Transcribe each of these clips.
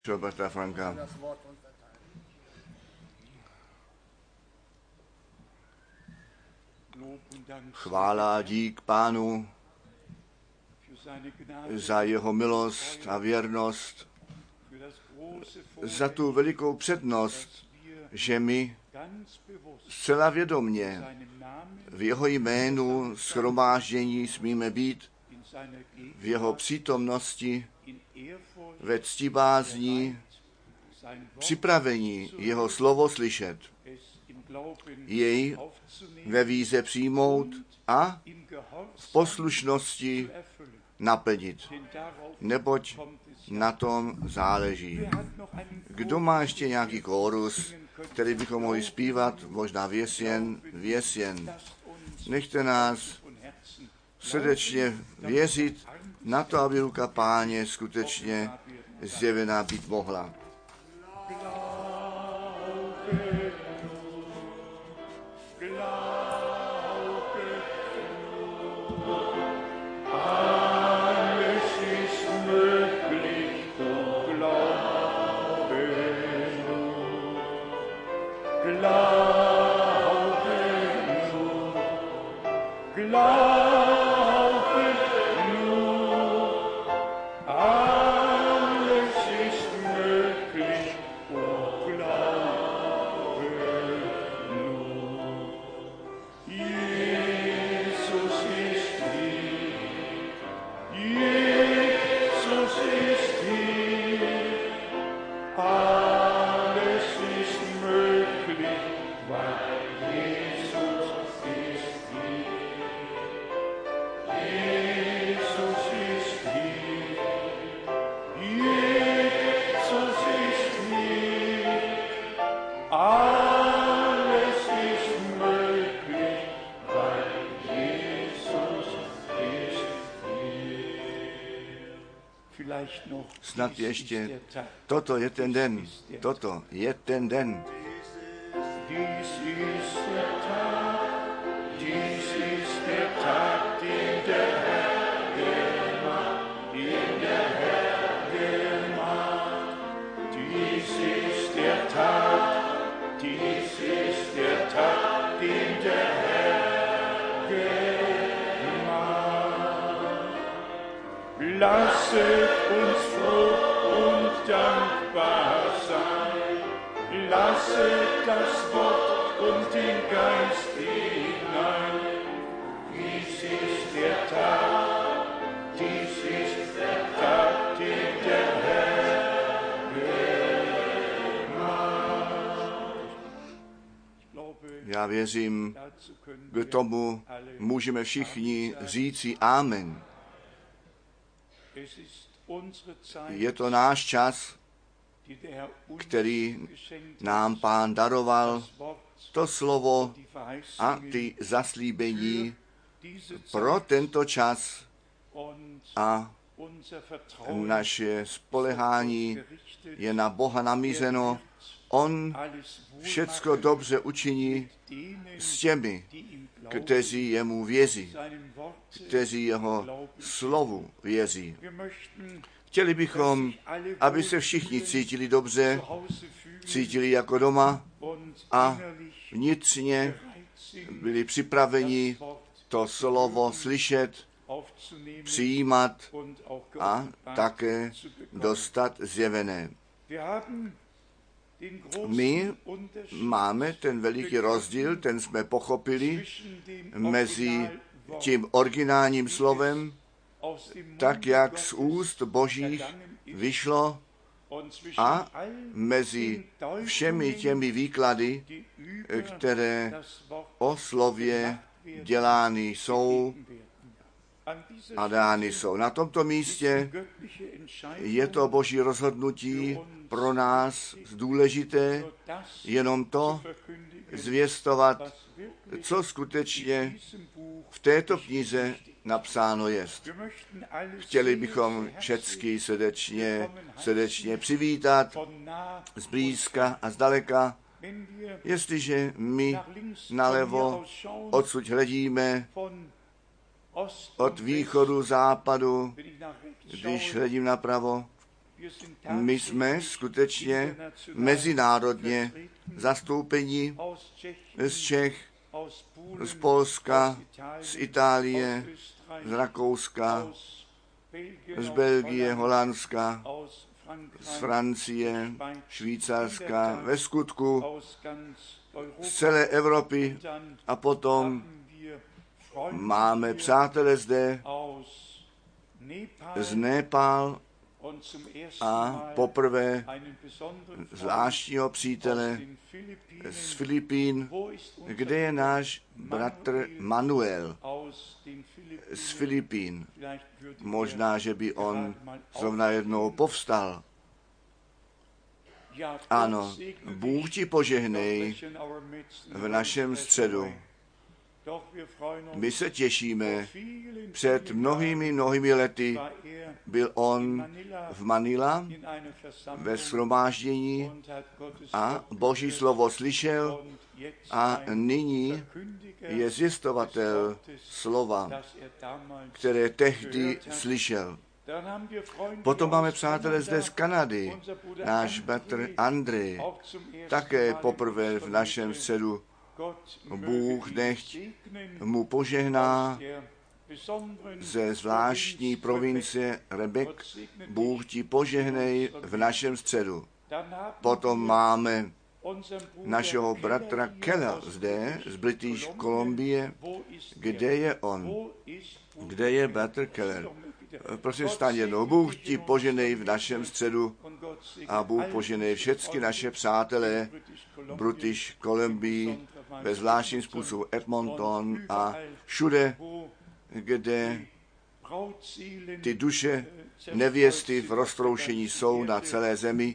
Roberta Franka. Chvála a dík Pánu za jeho milost a věrnost, za tu velikou přednost, že my zcela vědomně v jeho jménu shromáždění smíme být, v jeho přítomnosti, ve ctibázní, připravení jeho slovo slyšet, jej ve víře přijmout a v poslušnosti naplnit, neboť na tom záleží. Kdo má ještě nějaký kórus, který bychom mohli zpívat, možná věsjen. Nechte nás srdečně věřit na to, aby ruka Páně skutečně zjevená být mohla. Snad ještě, toto je ten den, toto je ten den. Lasset uns froh und dankbar sein, lasset das Wort und den Geist hinein. Dies ist der Tag, dies ist der Tag, den der Herr gemacht. Já věřím, k tomu můžeme všichni říci amen. Je to náš čas, který nám Pán daroval, to slovo a ty zaslíbení pro tento čas a naše spolehání je na Boha namířeno. On všecko dobře učiní s těmi, kteří jemu věří, kteří jeho slovu věří. Chtěli bychom, aby se všichni cítili dobře, cítili jako doma a vnitřně byli připraveni to slovo slyšet, přijímat a také dostat zjevené. My máme ten veliký rozdíl, ten jsme pochopili mezi tím originálním slovem, tak jak z úst Božích vyšlo, a mezi všemi těmi výklady, které o slově dělány jsou a dány jsou. Na tomto místě je to Boží rozhodnutí pro nás důležité jenom to zvěstovat, co skutečně v této knize napsáno jest. Chtěli bychom všecky srdečně přivítat zblízka a zdaleka. Jestliže my nalevo odsud hledíme, od východu, západu, když hledím napravo, My jsme skutečně mezinárodně zastoupeni z Čech, z Polska, z Itálie, z Rakouska, z Belgie, Holandska, z Francie, Švýcarska, ve skutku z celé Evropy, a potom máme přátele zde z Népal a poprvé zvláštního přítele z Filipín, kde je náš bratr Manuel z Filipín. Možná, že by on zrovna jednou povstal. Ano, Bůh ti požehnej v našem středu. My se těšíme. Před mnohými lety byl on v Manila ve shromáždění a Boží slovo slyšel a nyní je zjistovatel slova, které tehdy slyšel. Potom máme přátelé zde z Kanady. Náš bratr Andrej, také poprvé v našem středu. Bůh nechť mu požehná ze zvláštní provincie Rebek. Bůh ti požehnej v našem středu. Potom máme našeho bratra Kella zde z British Columbie. Kde je on? Kde je bratr Keller? Prosím, staň jednou. Bůh ti poženej v našem středu a Bůh poženej všechny naše přátelé British Columbia, ve zvláštním způsobu Edmonton a všude, kde ty duše nevěsty v roztroušení jsou na celé zemi.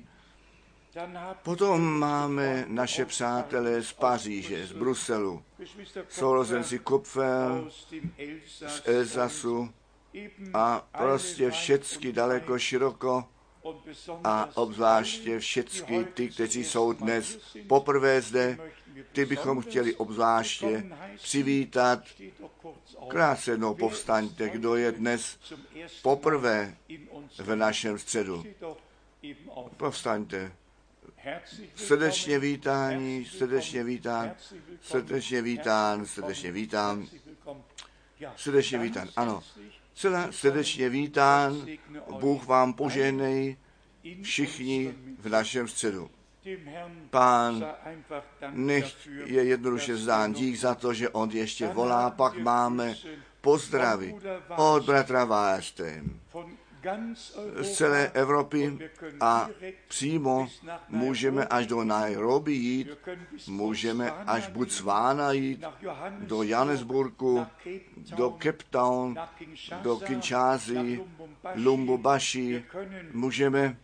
Potom máme naše přátelé z Paříže, z Bruselu, sourozenci Kupfer, z Elzasu a prostě všecky daleko široko a obzvláště všecky ty, kteří jsou dnes poprvé zde, ty bychom chtěli obzvláště přivítat. Krátce jednou povstaňte, kdo je dnes poprvé v našem středu. Povstaňte. Srdečně vítání, srdečně vítán, srdečně vítán, srdečně vítán, srdečně vítán, ano. Celá srdečně vítán, Bůh vám požehnej, všichni v našem středu. Pán nech je jednoduše zdán dík za to, že on ještě volá, pak máme pozdravy od bratra Wallström z celé Evropy a přímo můžeme až do Nairobi jít, můžeme až Botswana jít, do Johannesburgu, do Cape Town, do Kinshasy, Lubumbashi, můžeme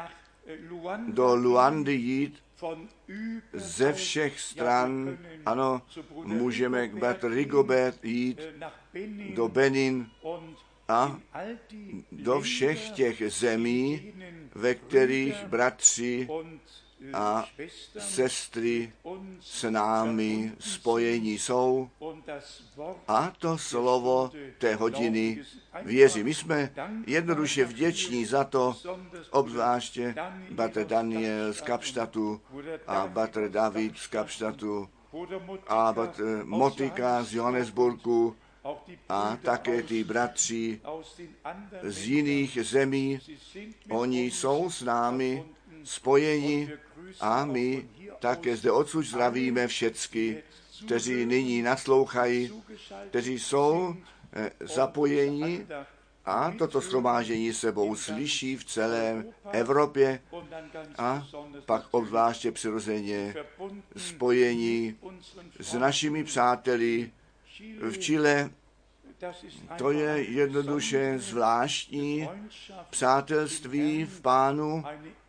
do Luandy jít ze všech stran, ano, můžeme k bratr Rigobert jít, do Benin a do všech těch zemí, ve kterých bratři a sestry s námi spojení jsou. A to slovo té hodiny věří. My jsme jednoduše vděční za to, obzvláště bratr Daniel z Kapštatu a bratr David z Kapštatu a bratr Motika z Johannesburgu a také ty bratři z jiných zemí. Oni jsou s námi spojeni a my také zde odsud zdravíme všecky, kteří nyní naslouchají, kteří jsou zapojeni a toto shromáždění sebou slyší v celé Evropě a pak obzvláště přirozeně spojení s našimi přáteli v Chile. To je jednoduše zvláštní přátelství v Pánu,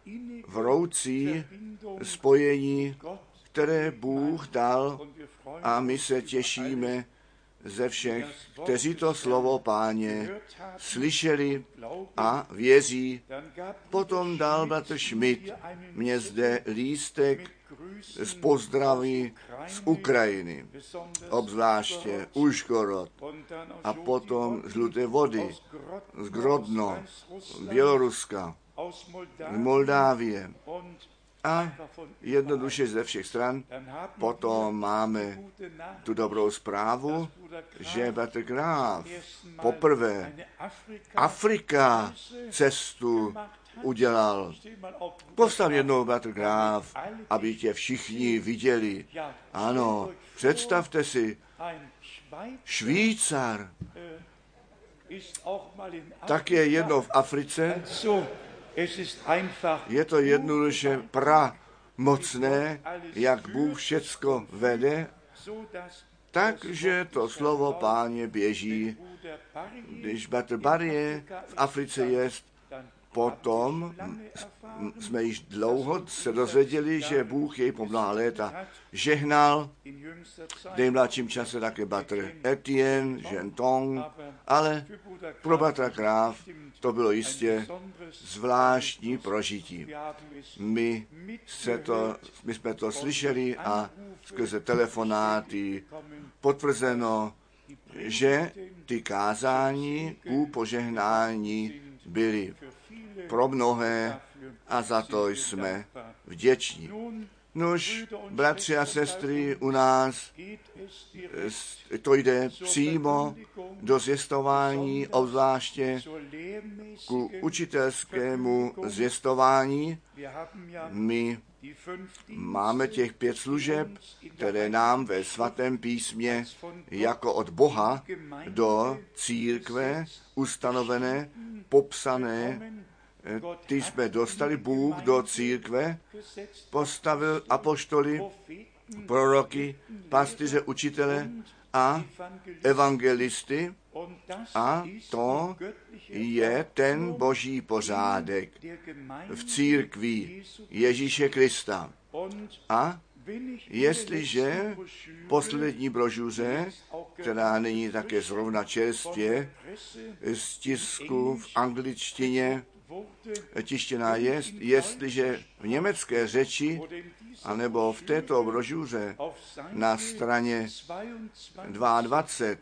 vroucí spojení, které Bůh dal a my se těšíme ze všech, kteří to slovo Páně slyšeli a věří. Potom dal bratr Schmidt mě zde lístek z pozdraví z Ukrajiny, obzvláště Užhorod a potom z Žluté Vody, z Grodno, Běloruska Moldávie. A jednoduše ze všech stran potom máme tu dobrou zprávu, že bratr Graf poprvé Afrika cestu udělal. Povstal jednou bratr Graf, aby tě všichni viděli. Ano, představte si, Švýcar tak je jedno v Africe. Je to jednoduše pramocné, jak Bůh všecko vede, takže to slovo Páně běží. Když bratr Barje v Africe jest, potom jsme již dlouho se dozvěděli, že Bůh jej po mnoha léta žehnal, v nejmladším čase také bratr Etienne, Gentong, ale pro bratra Graf to bylo jistě zvláštní prožití. My jsme to slyšeli a skrze telefonáty potvrzeno, že ty kázání ku požehnání byly pro mnohé a za to jsme vděční. Nož, bratři a sestry, u nás to jde přímo do zvěstování, obzvláště ku učitelskému zvěstování. My máme těch 5 služeb, které nám ve svatém písmě jako od Boha do církve ustanovené, popsané. Ty jsme dostali, Bůh do církve postavil apoštoly, proroky, pastýře, učitele a evangelisty, a to je ten boží pořádek v církvi Ježíše Krista. A jestliže poslední brožuře, která není také zrovna čerstvě z tisku v angličtině tištěná jest, jestliže v německé řeči, anebo v této brožuře na straně 22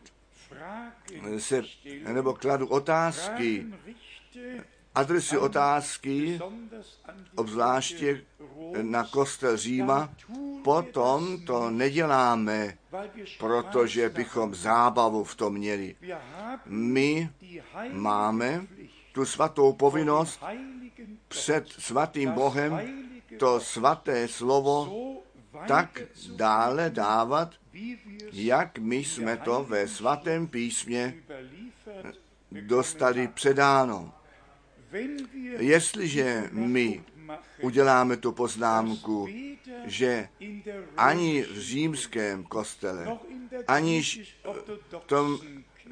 nebo kladu otázky, adresy otázky, obzvláště na kostel Říma, potom to neděláme, protože bychom zábavu v tom měli. My máme tu svatou povinnost před svatým Bohem to svaté slovo tak dále dávat, jak my jsme to ve svatém písmě dostali předáno. Jestliže my uděláme tu poznámku, že ani v římském kostele, ani v tom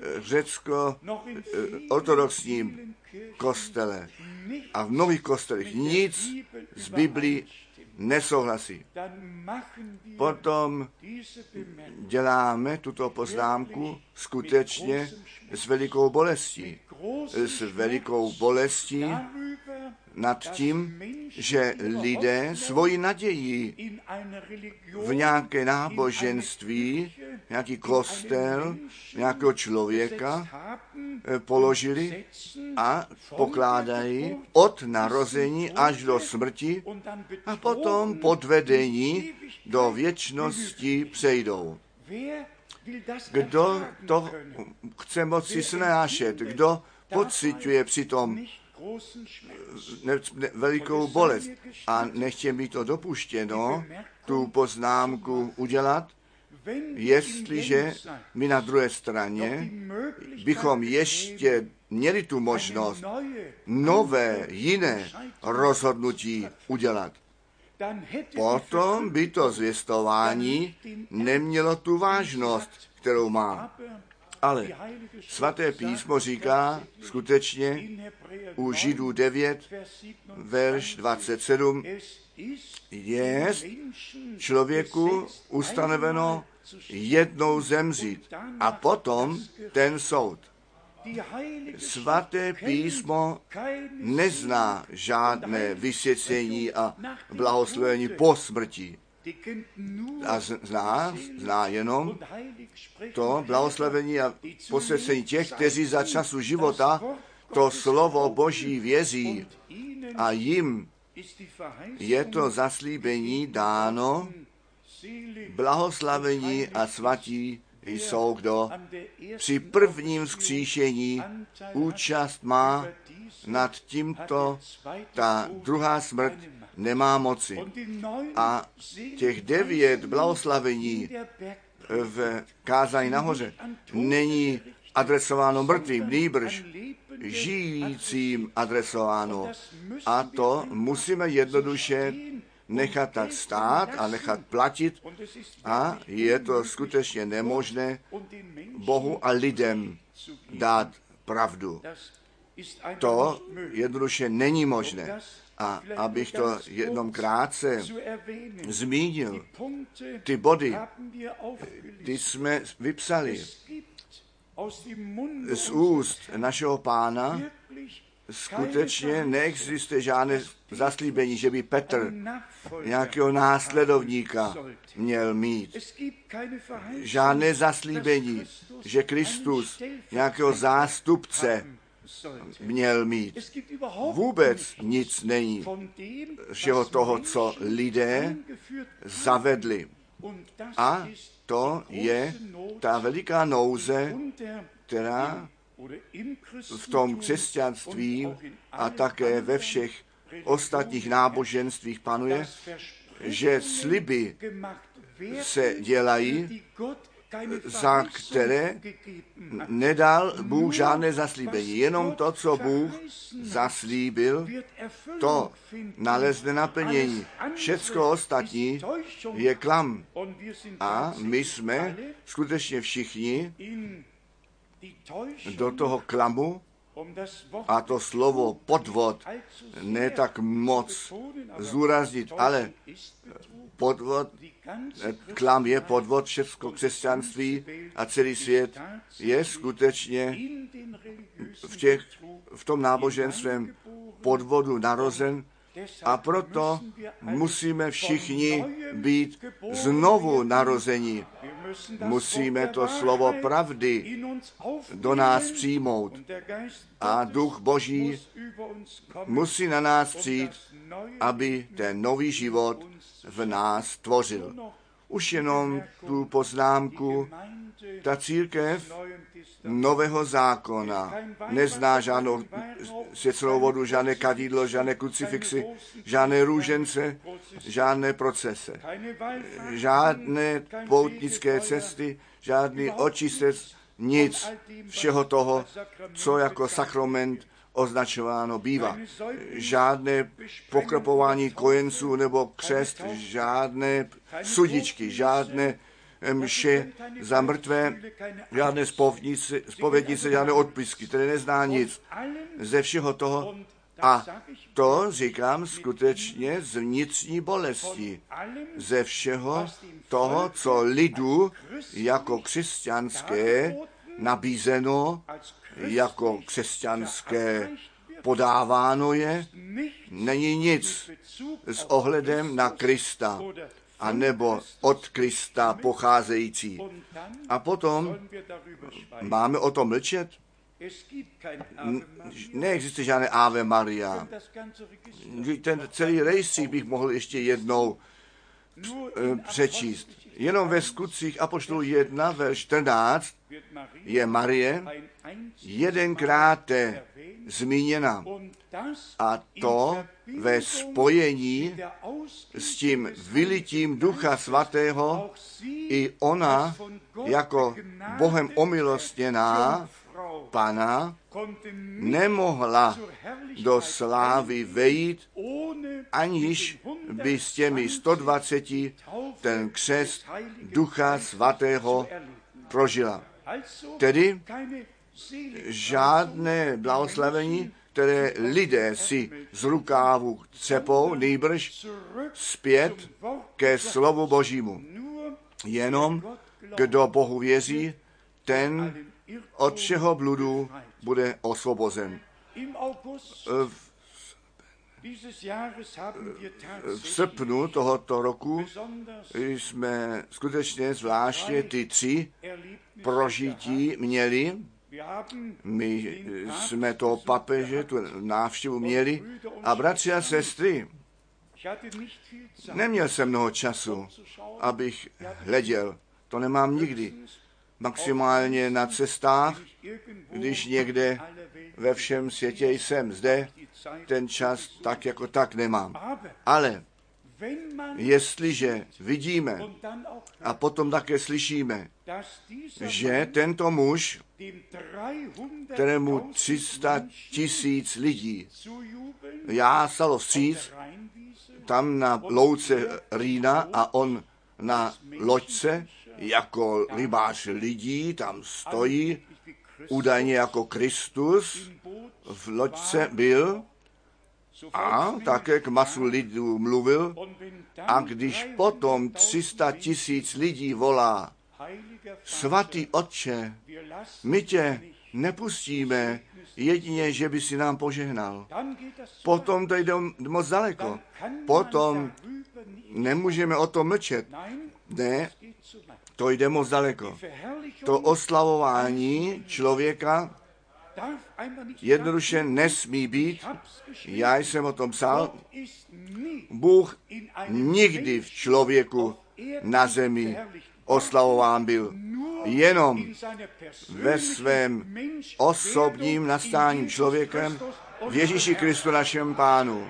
řecko-ortodoxním kostele a v mnohých kostelech nic z Biblii nesouhlasí. Potom děláme tuto poznámku skutečně s velikou bolestí. S velikou bolestí nad tím, že lidé svoji naději v nějaké náboženství, nějaký kostel, nějakého člověka položili a pokládají od narození až do smrti a potom podvedení do věčnosti přejdou. Kdo to chce moci snášet, kdo pociťuje přitom velikou bolest a nechce mi to dopuštěno, tu poznámku udělat, jestliže my na druhé straně bychom ještě měli tu možnost nové, jiné rozhodnutí udělat. Potom by to zvěstování nemělo tu vážnost, kterou má. Ale svaté písmo říká skutečně u Židů 9, verš 27, je člověku ustanoveno jednou zemřít a potom ten soud. Svaté písmo nezná žádné vysvěcení a blahoslovení po smrti. A zná jenom to blahoslavení a posvěcení těch, kteří za času života to slovo Boží věří a jim je to zaslíbení dáno, blahoslavení a svatí jsou, kdo při prvním vzkříšení účast má nad tímto, ta druhá smrt nemá moci. A těch 9 blahoslavení v kázání nahoře není adresováno mrtvým, nýbrž žijícím adresováno. A to musíme jednoduše nechat tak stát a nechat platit a je to skutečně nemožné Bohu a lidem dát pravdu. To jednoduše není možné. A abych to jednom krátce zmínil, ty body, ty jsme vypsali z úst našeho Pána. Skutečně neexistuje žádné zaslíbení, že by Petr nějakého následovníka měl mít. Žádné zaslíbení, že Kristus nějakého zástupce měl mít. Vůbec nic není všeho toho, co lidé zavedli. A to je ta veliká nouze, která v tom křesťanství a také ve všech ostatních náboženstvích panuje, že sliby se dělají, za které nedal Bůh žádné zaslíbení. Jenom to, co Bůh zaslíbil, to nalezne naplnění. Všecko ostatní je klam. A my jsme skutečně všichni do toho klamu, a to slovo podvod ne tak moc zúraznit, ale podvod, klam je podvod, všechno křesťanství a celý svět je skutečně v tom náboženstvém podvodu narozen. A proto musíme všichni být znovu narození. Musíme to slovo pravdy do nás přijmout. A Duch Boží musí na nás přijít, aby ten nový život v nás tvořil. Už jenom tu poznámku, ta církev Nového zákona nezná žádnou svěcenou vodu, žádné kadidlo, žádné krucifixy, žádné růžence, žádné procese, žádné poutnické cesty, žádný očistec, nic všeho toho, co jako sakrament označováno bývá. Žádné pokropování kojenců nebo křest, žádné sudičky, žádné mše za mrtvé, žádné zpovědnice, žádné odpisky, které nezná nic ze všeho toho. A to říkám skutečně z vnitřní bolesti, ze všeho toho, co lidu jako křesťanské nabízeno, jako křesťanské podáváno je, není nic s ohledem na Krista, a nebo od Krista pocházející. A potom máme o tom mlčet? Neexistuje žádné Ave Maria. Ten celý rejstřík bych mohl ještě jednou přečíst. Jenom ve Skutcích apoštolů 1, verš 14 je Marie jedenkrát zmíněna. A to ve spojení s tím vylitím Ducha Svatého i ona jako Bohem omilostněná Pana nemohla do slávy vejít, aniž by s těmi 120 ten křest Ducha Svatého prožila. Tedy žádné blahoslavení, které lidé si z rukávu cepou, nýbrž zpět ke slovu Božímu. Jenom kdo Bohu věří, ten od všeho bludu bude osvobozen. V srpnu tohoto roku jsme skutečně zvláště ty 3 prožití měli. My jsme toho papeže, tu návštěvu měli a bratři a sestry, neměl jsem mnoho času, abych hleděl. To nemám nikdy. Maximálně na cestách, když někde ve všem světě jsem zde, ten čas tak jako tak nemám. Ale jestliže vidíme a potom také slyšíme, že tento muž, kterému 300 000 lidí jásalo vstříc, tam na louce Rýna a on na loďce jako rybář lidí tam stojí, údajně jako Kristus v loďce byl a také k masu lidů mluvil. A když potom 300 000 lidí volá, svatý Otče, my tě nepustíme, jedině, že by si nám požehnal. Potom to jde moc daleko. Potom nemůžeme o tom mlčet. Ne, to jde moc daleko. To oslavování člověka jednoduše nesmí být. Já jsem o tom psal. Bůh nikdy v člověku na zemi oslavován byl. Jenom ve svém osobním nastání člověkem v Ježíši Kristu našem Pánu.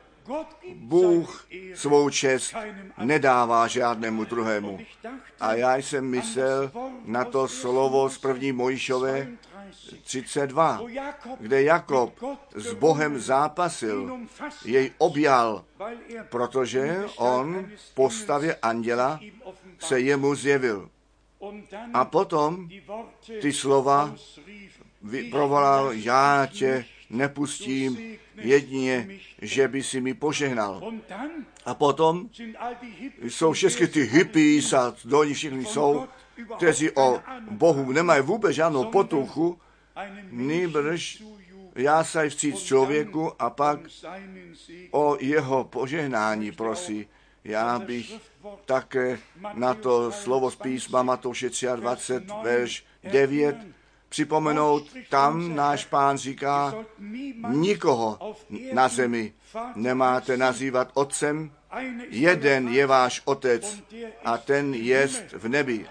Bůh svou čest nedává žádnému druhému. A já jsem myslel na to slovo z 1. Mojžíšové 32, kde Jakob s Bohem zápasil, jej objal, protože on v postavě anděla se jemu zjevil. A potom ty slova provolal, já tě nepustím, jedině, že by si mi požehnal. A potom jsou všechny ty hippies a oni všichni jsou, kteří o Bohu nemají vůbec žádnou potuchu, nýbrž jásají vstříc člověku a pak o jeho požehnání prosí. Já bych také na to slovo z písma Matouše 23, verš 9 připomenout, tam náš Pán říká, nikoho na zemi nemáte nazývat otcem, jeden je váš otec a ten jest v nebi.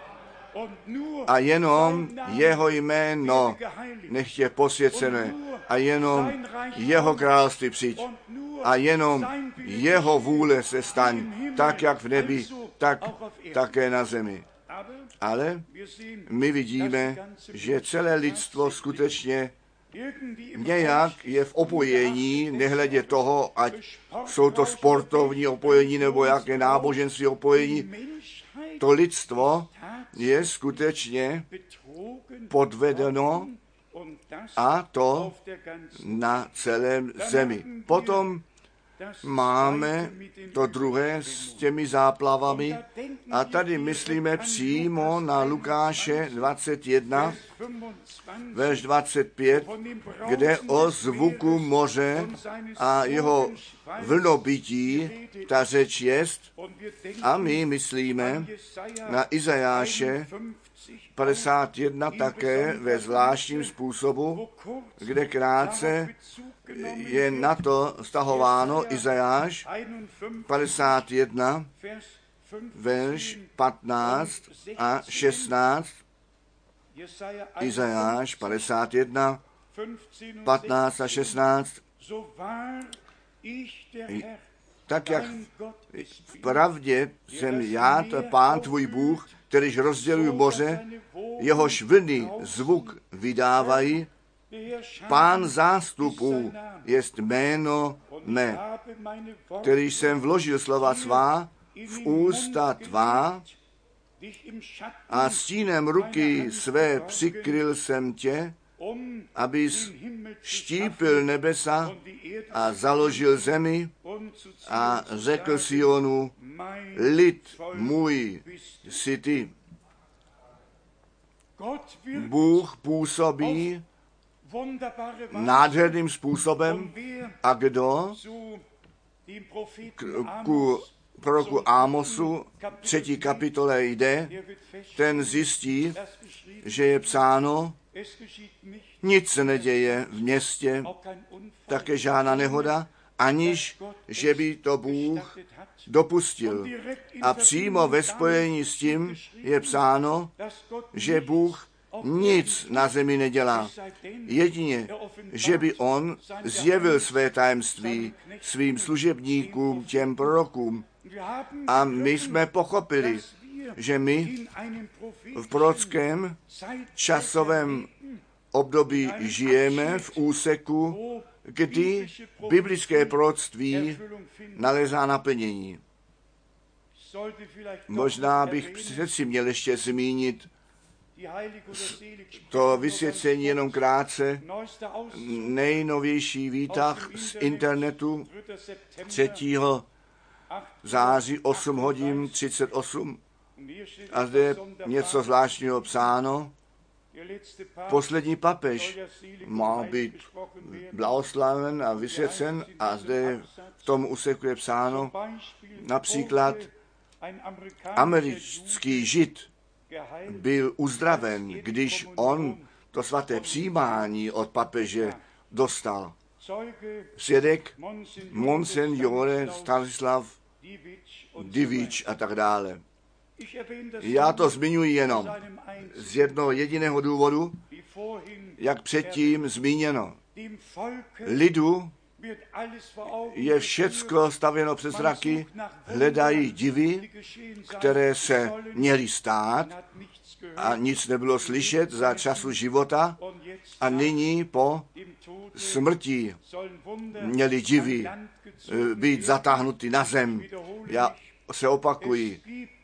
A jenom jeho jméno nech je posvěcené a jenom jeho království přijď a jenom jeho vůle se staň, tak jak v nebi, tak také na zemi. Ale my vidíme, že celé lidstvo skutečně nějak je v opojení, nehledě toho, ať jsou to sportovní opojení nebo jaké náboženství opojení. To lidstvo je skutečně podvedeno a to na celém zemi. Potom máme to druhé s těmi záplavami a tady myslíme přímo na Lukáše 21, verš 25, kde o zvuku moře a jeho vlnobití ta řeč jest. A my myslíme na Izajáše 51 také ve zvláštním způsobu, kde krátce je na to vztahováno Izajáš 51, verš 15 a 16. Izajáš 51, 15 a 16. Tak jak v pravdě jsem já, to Pán tvůj Bůh, kterýž rozdělují moře, jehož vlny zvuk vydávají, Pán zástupů jest jméno mé, který jsem vložil slova svá v ústa tvá a stínem ruky své přikryl jsem tě, abys štípil nebesa a založil zemi a řekl Sionu, lid můj jsi ty. Bůh působí nádherným způsobem a kdo ku proroku Ámosu, 3. kapitole jde, ten zjistí, že je psáno, nic se neděje v městě, také žádná nehoda, aniž že by to Bůh dopustil. A přímo ve spojení s tím je psáno, že Bůh nic na zemi nedělá. Jedině, že by on zjevil své tajemství svým služebníkům, těm prorokům. A my jsme pochopili, že my v prorockém časovém období žijeme v úseku, kdy biblické proroctví nalézá naplnění. Možná bych přeci měl ještě zmínit to vysvětlení jenom krátce. Nejnovější výtah z internetu 3. září 8 hodin 38. A zde je něco zvláštního psáno. Poslední papež má být blahoslaven a vysvěcen a zde v tom úseku je psáno například americký žid byl uzdraven, když on to svaté přijímání od papeže dostal. Svědek Monsignore Stanislav Divič a tak dále. Já to zmiňuji jenom z jednoho jediného důvodu, jak předtím zmíněno. Lidu je všecko stavěno přes zraky, hledají divy, které se měly stát a nic nebylo slyšet za času života a nyní po smrti měly divy být zatáhnuty na zem. Já se opakuji,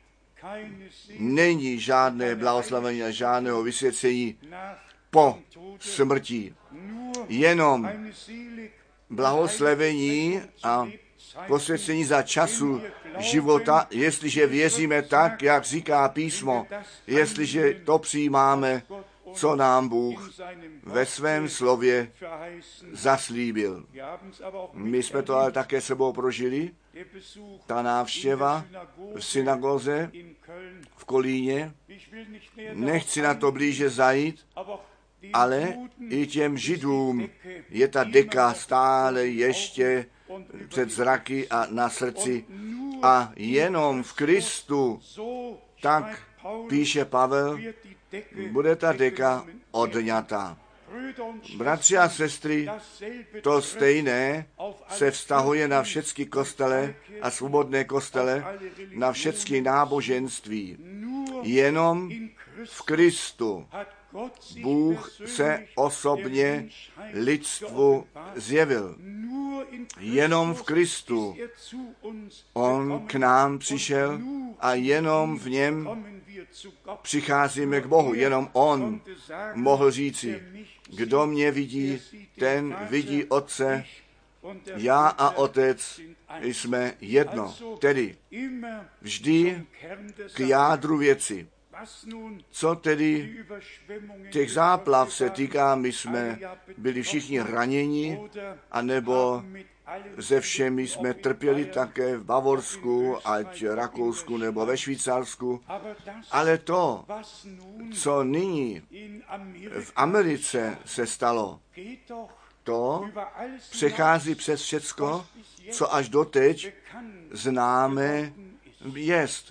není žádné blahoslavení a žádného vysvěcení po smrti. Jenom blahoslavení a posvěcení za času života, jestliže věříme tak, jak říká písmo, jestliže to přijímáme, co nám Bůh ve svém slově zaslíbil. My jsme to ale také sebou prožili. Ta návštěva v synagoze v Kolíně, nechci na to blíže zajít, ale i těm Židům je ta deka stále ještě před zraky a na srdci. A jenom v Kristu, tak píše Pavel, bude ta deka odňata. Bratři a sestry, to stejné se vztahuje na všechny kostele a svobodné kostele, na všechny náboženství. Jenom v Kristu Bůh se osobně lidstvu zjevil. Jenom v Kristu on k nám přišel a jenom v něm přicházíme k Bohu. Jenom on mohl říci, kdo mě vidí, ten vidí Otce, já a Otec jsme jedno. Tedy vždy k jádru věci. Co tedy těch záplav se týká, my jsme byli všichni raněni, anebo se všemi jsme trpěli také v Bavorsku, ať Rakousku nebo ve Švýcarsku. Ale to, co nyní v Americe se stalo, to přechází přes všecko, co až doteď známe jest.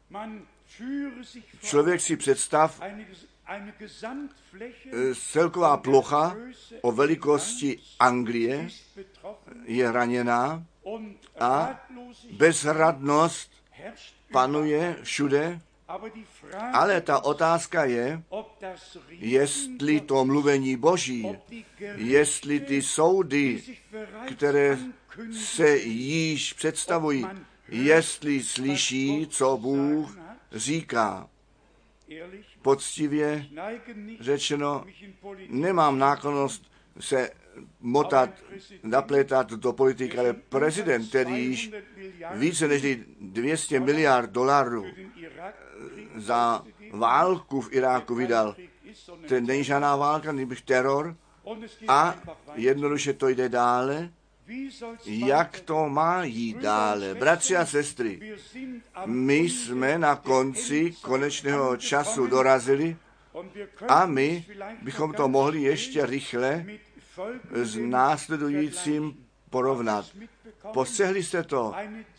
Člověk si představ, celková plocha o velikosti Anglie je raněná a bezradnost panuje všude, ale ta otázka je, jestli to mluvení Boží, jestli ty soudy, které se již představují, jestli slyší, co Bůh říká. Poctivě řečeno, nemám náklonnost se motat, naplétat do politiky, ale prezident, který již více než 200 miliard dolarů za válku v Iráku vydal, to není žádná válka, nebož teror a jednoduše to jde dále. jak to má jít dále. Bratři a sestry, my jsme na konci konečného času dorazili a my bychom to mohli ještě rychle s následujícím porovnat. Postřehli jste to?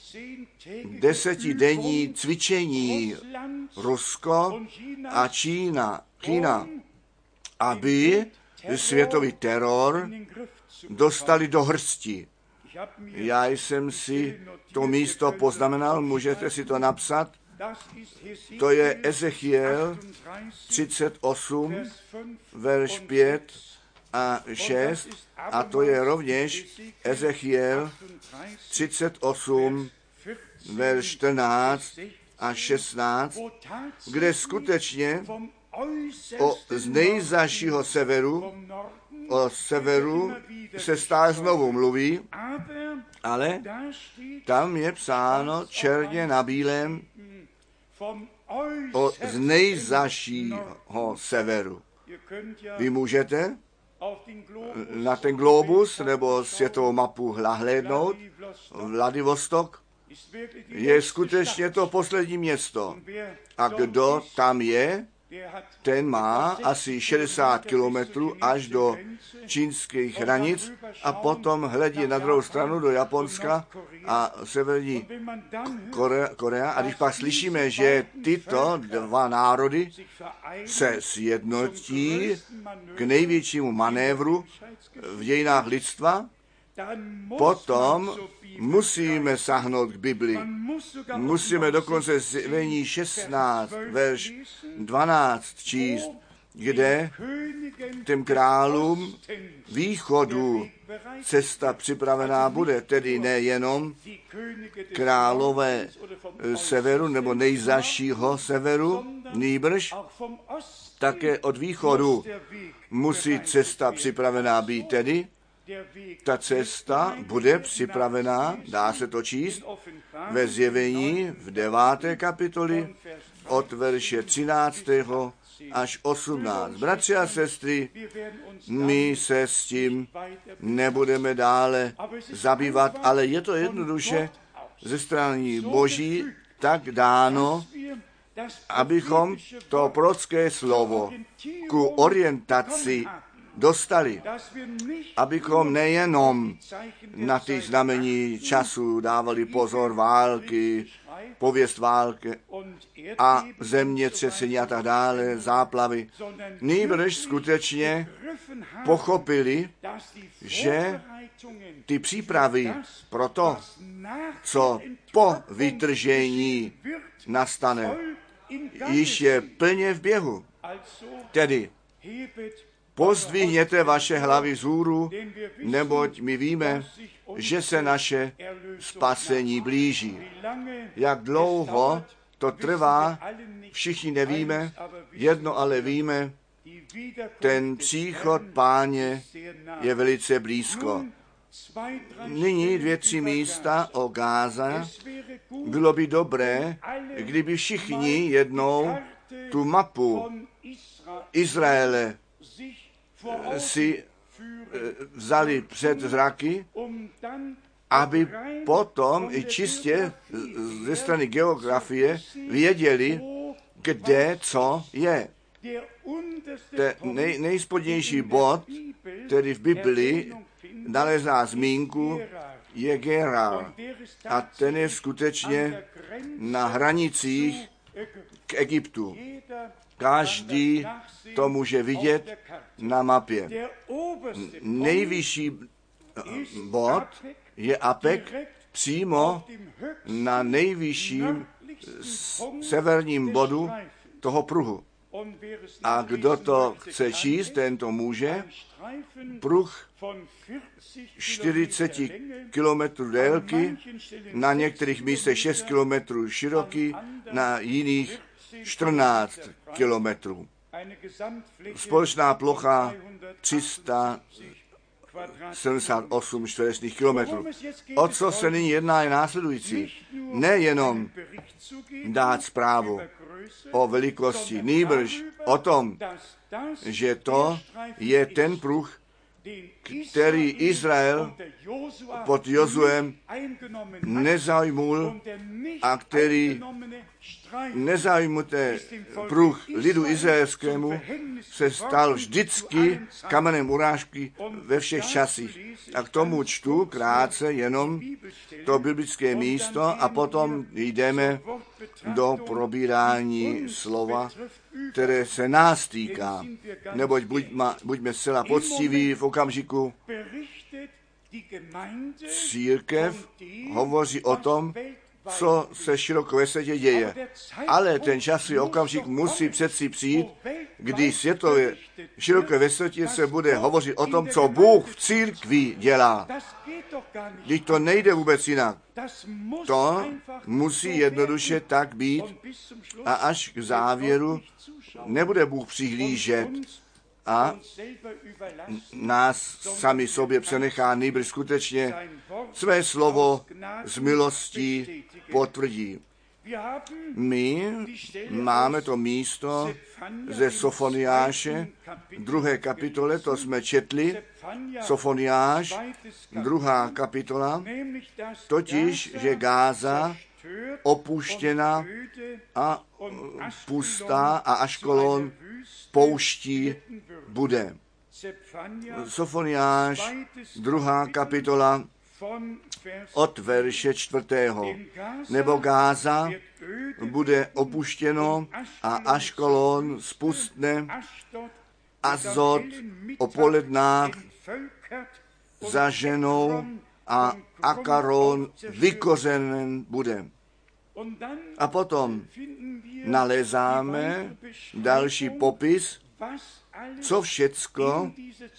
10denní cvičení Rusko a Čína, aby světový teror dostali do hrsti. Já jsem si to místo poznamenal, můžete si to napsat. To je Ezechiel 38, verš 5 a 6, a to je rovněž Ezechiel 38, verš 14 a 16, kde skutečně z nejzašího severu, o severu se stále znovu mluví, ale tam je psáno černě na bílém z nejzašího severu. Vy můžete na ten globus nebo světovou mapu hlédnout, Vladivostok je skutečně to poslední město. A kdo tam je, ten má asi 60 kilometrů až do čínských hranic a potom hledí na druhou stranu do Japonska a severní Korea. A když pak slyšíme, že tyto dva národy se sjednotí k největšímu manévru v dějinách lidstva, potom musíme sáhnout k Bibli. Musíme dokonce Zjevení 16, verš 12 číst, kde těm králům východu cesta připravená bude, tedy nejenom králové severu nebo nejzašího severu, nýbrž také od východu musí cesta připravená být, tedy ta cesta bude připravená, dá se to číst, ve Zjevení v 9. kapitoli od verše 13. až 18. Bratři a sestry, my se s tím nebudeme dále zabývat, ale je to jednoduše ze strany Boží tak dáno, abychom to prorocké slovo ku orientaci dostali, abychom nejenom na ty znamení času dávali pozor války, pověst války a zemětřesení a tak dále, záplavy, nýbrž skutečně pochopili, že ty přípravy pro to, co po vytržení nastane, již je plně v běhu. Tedy pozdvihněte vaše hlavy vzhůru, neboť my víme, že se naše spasení blíží. Jak dlouho to trvá, všichni nevíme, jedno ale víme, ten příchod Páně je velice blízko. Nyní 2-3 místa o Gáze. Bylo by dobré, kdyby všichni jednou tu mapu Izraele si vzali před zraky, aby potom i čistě ze strany geografie věděli, kde co je. Ten nejspodnější bod, který v Biblii nalezá zmínku, je Gerar. A ten je skutečně na hranicích k Egyptu. Každý to může vidět na mapě. Nejvyšší bod je Apek přímo na nejvyšším severním bodu toho pruhu. A kdo to chce číst, ten to může. Pruh 40 kilometrů délky, na některých místech 6 kilometrů široký, na jiných 14 kilometrů. Společná plocha 378 čtverečných kilometrů. O co se nyní jedná je následující. Nejenom dát zprávu o velikosti, nýbrž o tom, že to je ten pruh, který Izrael pod Jozuem nezaujmul a který nezaujmuté pruh lidu izraelskému se stal vždycky kamenem urážky ve všech časích. A k tomu čtu krátce jenom to biblické místo a potom jdeme do probírání slova, které se nás týká. Neboť buďme zcela poctiví v okamžiku. Církev hovoří o tom, co se široko ve světě děje. Ale ten časový okamžik musí přeci přijít, kdy světové široké ve světě se bude hovořit o tom, co Bůh v církvi dělá. Když to nejde vůbec jinak. To musí jednoduše tak být a až k závěru nebude Bůh přihlížet a nás sami sobě přenechá, nýbrž skutečně své slovo z milostí potvrdí. My máme to místo ze Sofoniáše, 2. kapitole, to jsme četli, Sofoniáš, 2. kapitola, totiž, že Gáza opuštěna a pustá a Aškolon pouští bude. Sofoniáš, 2. kapitola, od verše 4. Nebo Gáza bude opuštěno a Aškolon spustne, Azot o polednách zaženou a Akaron vykořenen bude. A potom nalézáme další popis, co všecko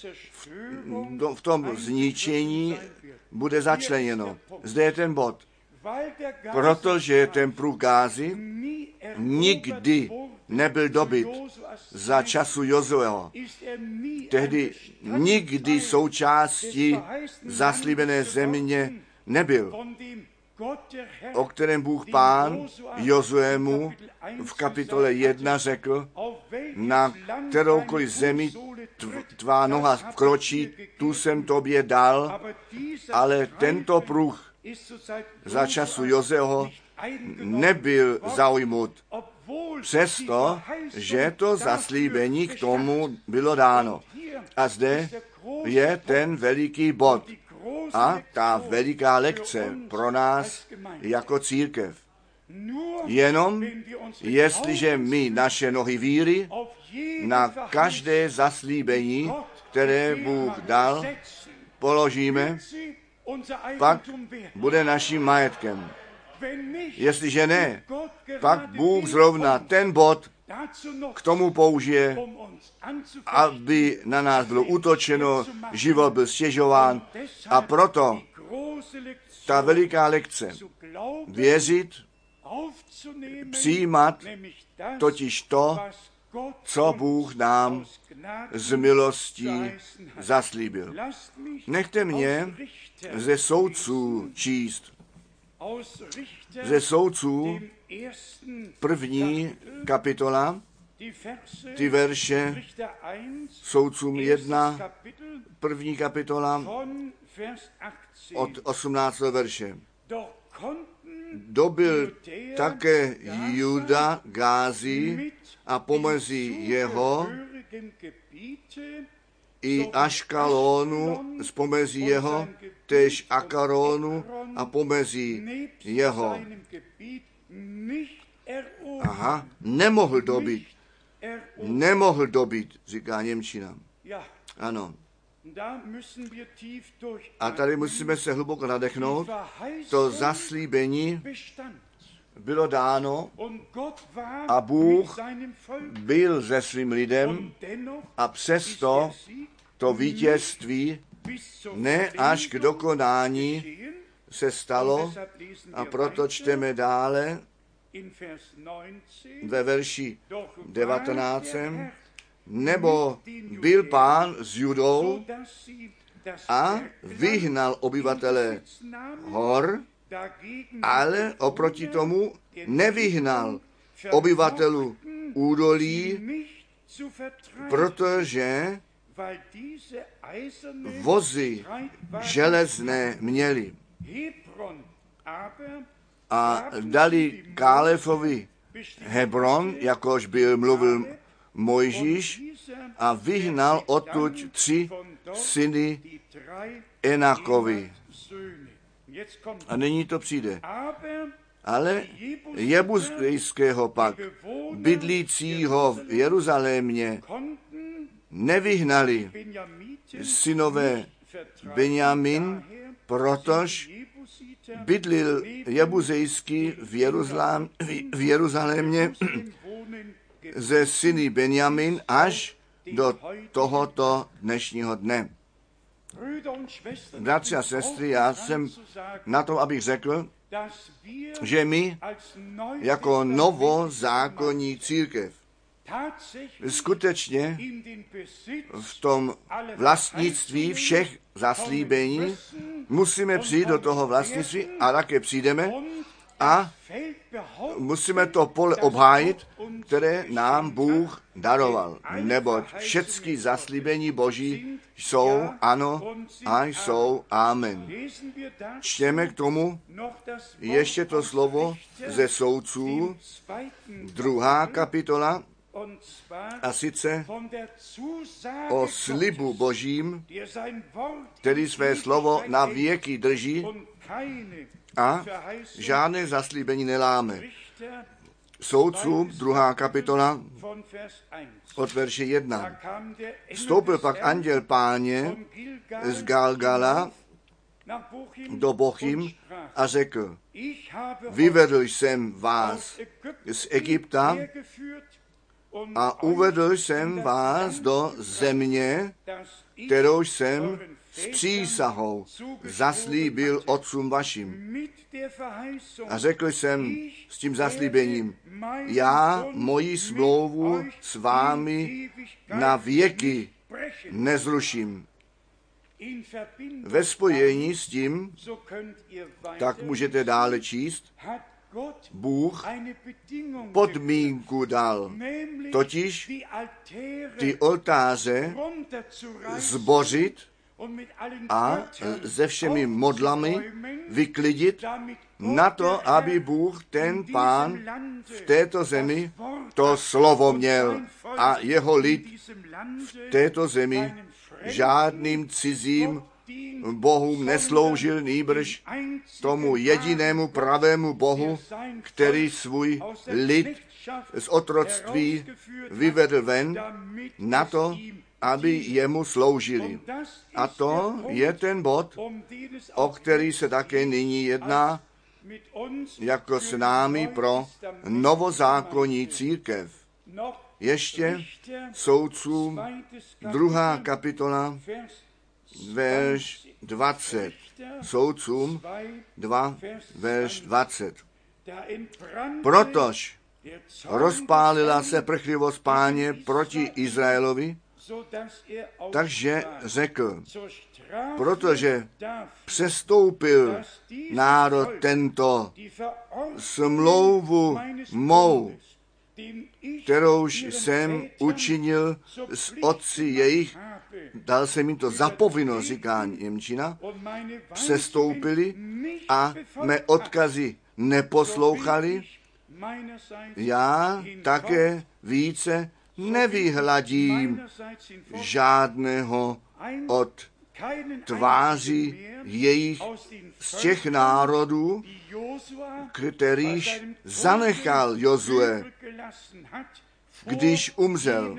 v tom zničení bude začleněno. Zde je ten bod. Protože ten pruh Gázy nikdy nebyl dobyt za času Jozueho. Tehdy nikdy součástí zaslíbené země nebyl, o kterém Bůh Pán Jozuemu v kapitole 1 řekl, na kteroukoliv zemi tvá noha vkročí, tu jsem tobě dal, ale tento pruh za času Jozeho nebyl zaujmut. Přesto, že to zaslíbení k tomu bylo dáno. A zde je ten veliký bod a ta veliká lekce pro nás jako církev. Jenom jestliže my naše nohy víry na každé zaslíbení, které Bůh dal, položíme, pak bude naším majetkem. Jestliže ne, pak Bůh zrovna ten bod k tomu použije, aby na nás bylo útočeno, život byl stěžován. A proto ta veliká lekce věřit, přijímat totiž to, co Bůh nám z milostí zaslíbil. Nechte mě ze soudců číst. Ze soudců 1. kapitola, ty verše soudcům 1, 1. kapitola od 18. verše. Dobyl také Juda Gázy a pomezí jeho i Aškalónu z pomezí jeho, též Akaronu a pomezí jeho. Aha, nemohl dobít, říká němčina. Ano. A tady musíme se hluboko nadechnout. To zaslíbení bylo dáno a Bůh byl se svým lidem a přesto to vítězství ne až k dokonání se stalo a proto čteme dále ve verši 19. Nebo byl Pán s Judou a vyhnal obyvatele hor, ale oproti tomu nevyhnal obyvatelů údolí, protože vozy železné měli. A dali Kálefovi Hebron, jakož byl mluvil Mojžíš, a vyhnal odtud 3 syny Enakovi. A nyní to přijde. Ale Jebusejského pak, bydlícího v Jeruzalémě, nevyhnali synové Benjamin, protože bydlil Jebusejský v Jeruzalémě ze syny Benjamin až do tohoto dnešního dne. Bratři a sestry, já jsem na to, abych řekl, že my jako novozákonní církev skutečně v tom vlastnictví všech zaslíbení musíme přijít do toho vlastnictví a také přijdeme a musíme to pole obhájit, které nám Bůh daroval. Neboť všechny zaslíbení Boží jsou ano a jsou amen. Čteme k tomu ještě to slovo ze Soudců, 2. kapitola, a sice o slibu Božím, který své slovo na věky drží a žádné zaslíbení neláme. Soudcům 2. kapitola od verše 1. Vstoupil pak anděl Páně z Galgala do Bochim a řekl: Vyvedl jsem vás z Egypta a uvedl jsem vás do země, kterou jsem s přísahou zaslíbil otcům vašim. A řekl jsem s tím zaslíbením: já moji smlouvu s vámi na věky nezruším. Ve spojení s tím, tak můžete dále číst, Bůh podmínku dal, totiž ty oltáře zbořit a se všemi modlami vyklidit na to, aby Bůh, ten Pán v této zemi, to slovo měl a jeho lid v této zemi žádným cizím bohům nesloužil, nýbrž tomu jedinému pravému Bohu, který svůj lid z otroctví vyvedl ven na to, aby jemu sloužili. A to je ten bod, o který se také nyní jedná, jako s námi pro novozákonní církev. Ještě Soudcům 2. kapitola, verš 20. Soudcům 2, verš 20. Protož rozpálila se prchlivost Páně proti Izraelovi, takže řekl: protože přestoupil národ tento smlouvu mou, kterouž jsem učinil s otci jejich, dal jsem jim to za povinnost, říká němčina, přestoupili a mé odkazy neposlouchali, já také více nevyhladím žádného od tváří jejich z těch národů, kterýž zanechal Jozue, když umřel.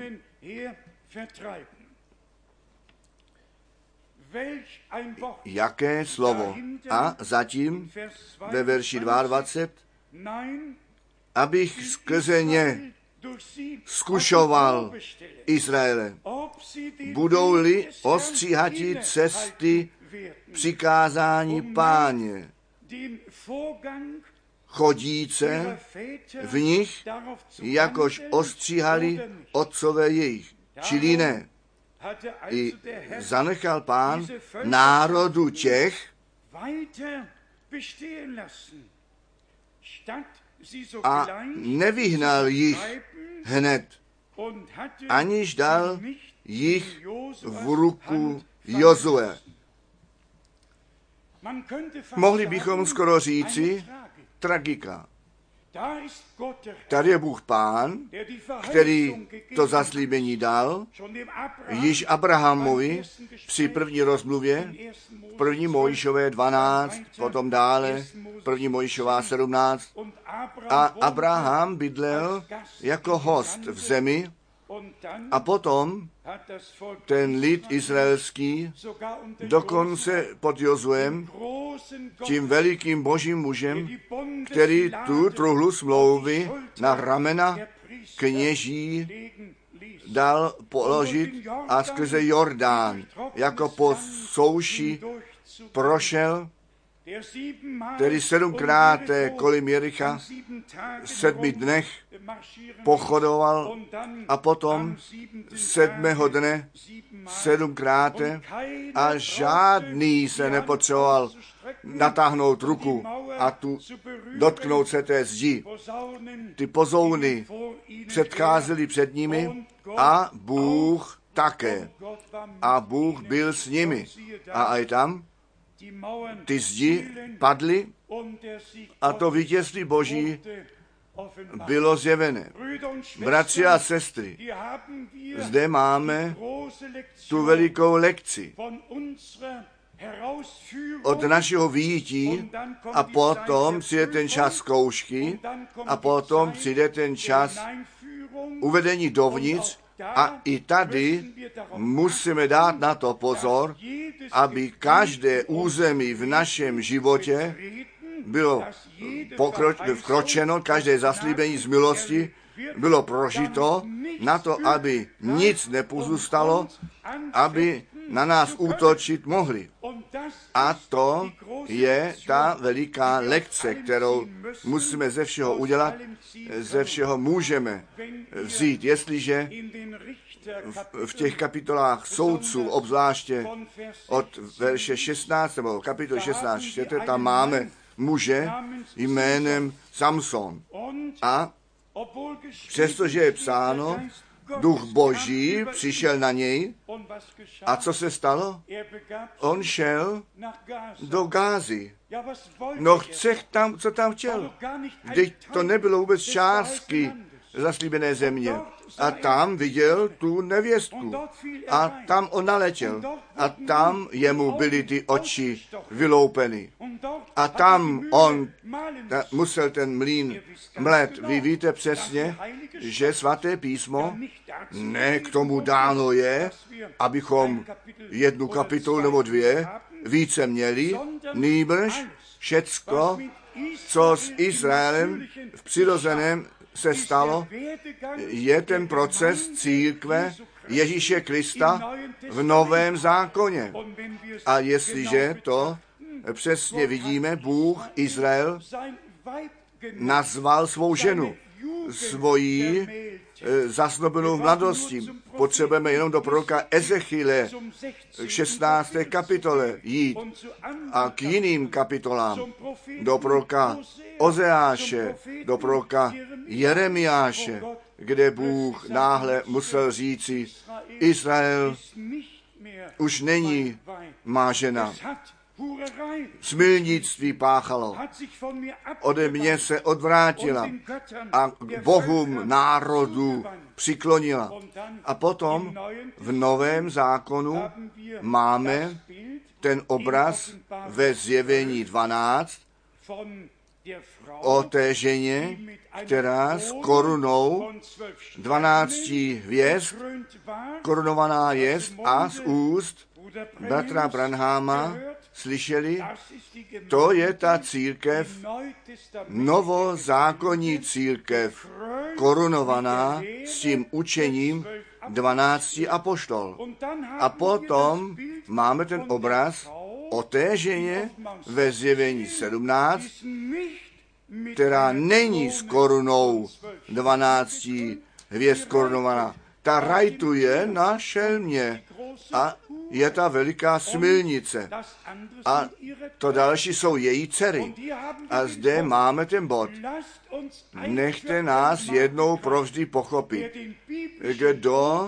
Jaké slovo? A zatím ve verši 22, abych skrze ně zkušoval Izraele, budou-li ostříhati cesty přikázání Páně, chodíce v nich, jakož ostříhali otcové jejich, čili ne. I zanechal Pán národu těch a nevyhnal jich hned, aniž dal jich v ruku Jozue. Mohli bychom skoro říci tragika. Tady je Bůh Pán, který to zaslíbení dal již Abrahamovi při první rozmluvě, v 1. Mojžíšové 12, potom dále 1. Mojžíšová 17. A Abraham bydlel jako host v zemi a potom ten lid izraelský dokonce pod Jozuem, tím velikým božím mužem, který tu truhlu smlouvy na ramena kněží dal položit a skrze Jordán jako po souši prošel, tedy 7krát kolem Jericha, v 7 dnech pochodoval a potom 7. dne 7krát a žádný se nepotřeboval natáhnout ruku a tu dotknout se té zdi. Ty pozouny předcházely před nimi a Bůh také. A Bůh byl s nimi. A aj tam ty zdi padly a to vítězství Boží bylo zjevené. Bratři a sestry, zde máme tu velikou lekci od našeho vyjití a potom přijde ten čas zkoušky a potom přijde ten čas uvedení dovnitř a i tady musíme dát na to pozor, aby každé území v našem životě bylo vkročeno, každé zaslíbení z milosti bylo prožito na to, aby nic nepozůstalo, aby na nás útočit mohli. A to je ta veliká lekce, kterou musíme ze všeho udělat, ze všeho můžeme vzít. Jestliže v těch kapitolách soudců, obzvláště od verše 16, nebo kapitol 16, čtete, tam máme muže jménem Samson. A přestože je psáno, duch Boží přišel na něj. A co se stalo? On šel do Gázy. No co tam chtěl? Vždyť to nebylo vůbec částky zaslíbené země. A tam viděl tu nevěstku. A tam on naletěl. A tam jemu byly ty oči vyloupeny. A tam on musel ten mlýn mlet. Vy víte přesně, že svaté písmo ne k tomu dáno je, abychom 1 kapitolu nebo 2 více měli, nýbrž všecko, co s Izraelem v přirozeném se stalo, je ten proces církve Ježíše Krista v Novém zákoně. A jestliže to přesně vidíme, Bůh Izrael nazval svou ženu, svojí zasnobenou v mladosti. Potřebujeme jenom do proroka Ezechiele k 16. kapitole jít a k jiným kapitolám, do proroka Ozeáše, do proroka Jeremiáše, kde Bůh náhle musel říci, Izrael už není má žena. Smilnictví páchalo, ode mě se odvrátila a k bohům národů přiklonila. A potom v Novém zákonu máme ten obraz ve Zjevení 12 o té ženě, která s korunou 12 hvězd korunovaná jest a z úst bratra Branhama slyšeli, to je ta církev, novozákonní církev, korunovaná s tím učením 12 apoštol. A potom máme ten obraz o té ženě ve Zjevení 17, která není s korunou 12 hvězd korunovaná. Ta rajtuje na šelmě a je ta veliká smilnice. A to další jsou její dcery. A zde máme ten bod. Nechte nás jednou provždy pochopit, kdo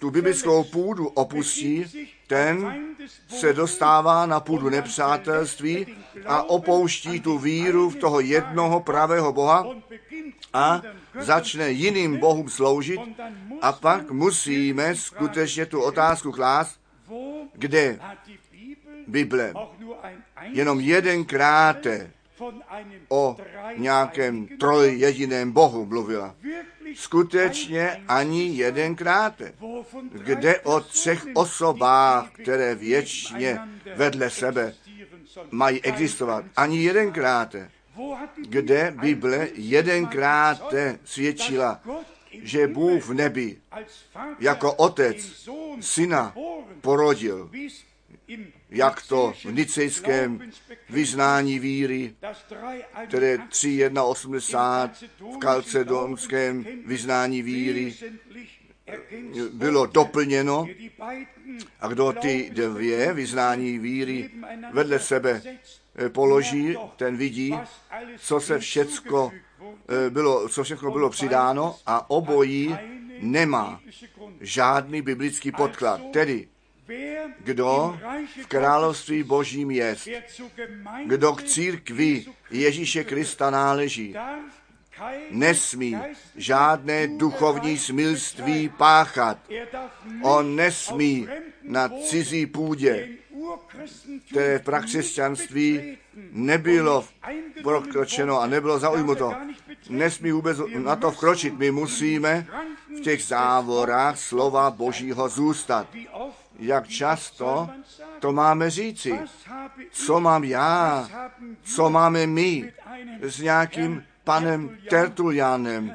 tu biblickou půdu opustí, ten se dostává na půdu nepřátelství a opouští tu víru v toho jednoho pravého Boha a začne jiným bohům sloužit. A pak musíme skutečně tu otázku klást, kde Bible jenom jedenkrát o nějakém trojjediném Bohu mluvila. Skutečně ani jedenkrát. Kde o třech osobách, které věčně vedle sebe mají existovat. Ani jedenkrát. Kde Bible jedenkrát svědčila, že Bůh v nebi jako otec syna porodil, jak to v nicejském vyznání víry, které 3.1.80 v kalcedonském vyznání víry bylo doplněno. A kdo ty dvě vyznání víry vedle sebe položí, ten vidí, co všechno bylo přidáno a obojí nemá žádný biblický podklad. Tedy kdo v království Božím jest, kdo k církvi Ježíše Krista náleží, nesmí žádné duchovní smilství páchat. On nesmí na cizí půdě, které v prakřesťanství nebylo prokročeno a nebylo zaujmuto. Nesmí vůbec na to vkročit. My musíme v těch závorách slova Božího zůstat. Jak často to máme říci? Co mám já? Co máme my s nějakým panem Tertulianem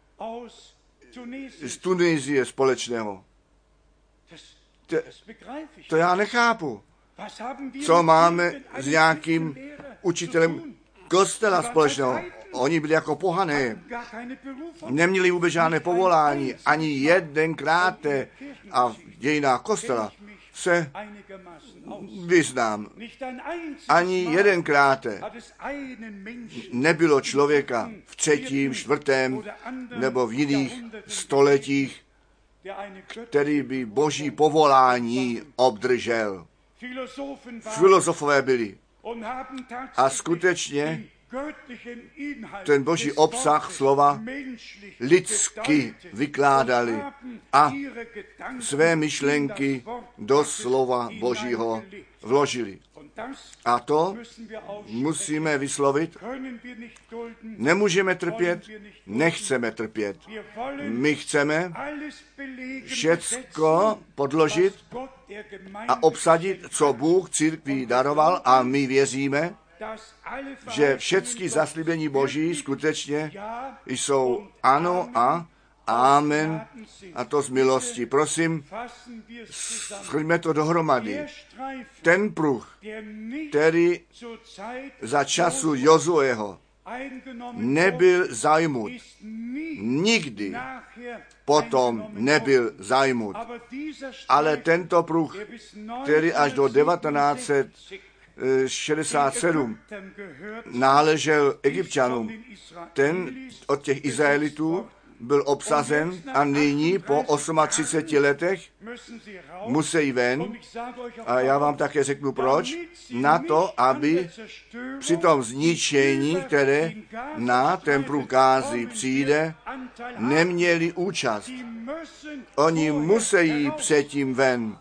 z Tunisie společného? To já nechápu. Co máme s nějakým učitelem kostela společného? Oni byli jako pohané. Neměli vůbec žádné povolání. Ani jedenkrát a v dějinách kostela se vyznám. Ani jedenkrát nebylo člověka v 3., 4. nebo v jiných stoletích, který by boží povolání obdržel. Filozofové byli. A skutečně ten boží obsah slova lidsky vykládali a své myšlenky do slova Božího vložili. A to musíme vyslovit. Nemůžeme trpět, nechceme trpět. My chceme všecko podložit a obsadit, co Bůh církvi daroval, a my věříme, že všechny zaslíbení Boží skutečně jsou ano a amen, a to z milosti. Prosím, shrňme to dohromady. Ten pruh, který za času Jozueho nebyl zajmut, nikdy potom nebyl zajmut. Ale tento pruh, který až do 1967 náležel Egypťanům, ten od těch Izraelitů byl obsazen a nyní po 38 letech musí ven. A já vám také řeknu proč. Na to, aby při tom zničení, které na ten pruh Gázy přijde, neměli účast. Oni musí předtím ven.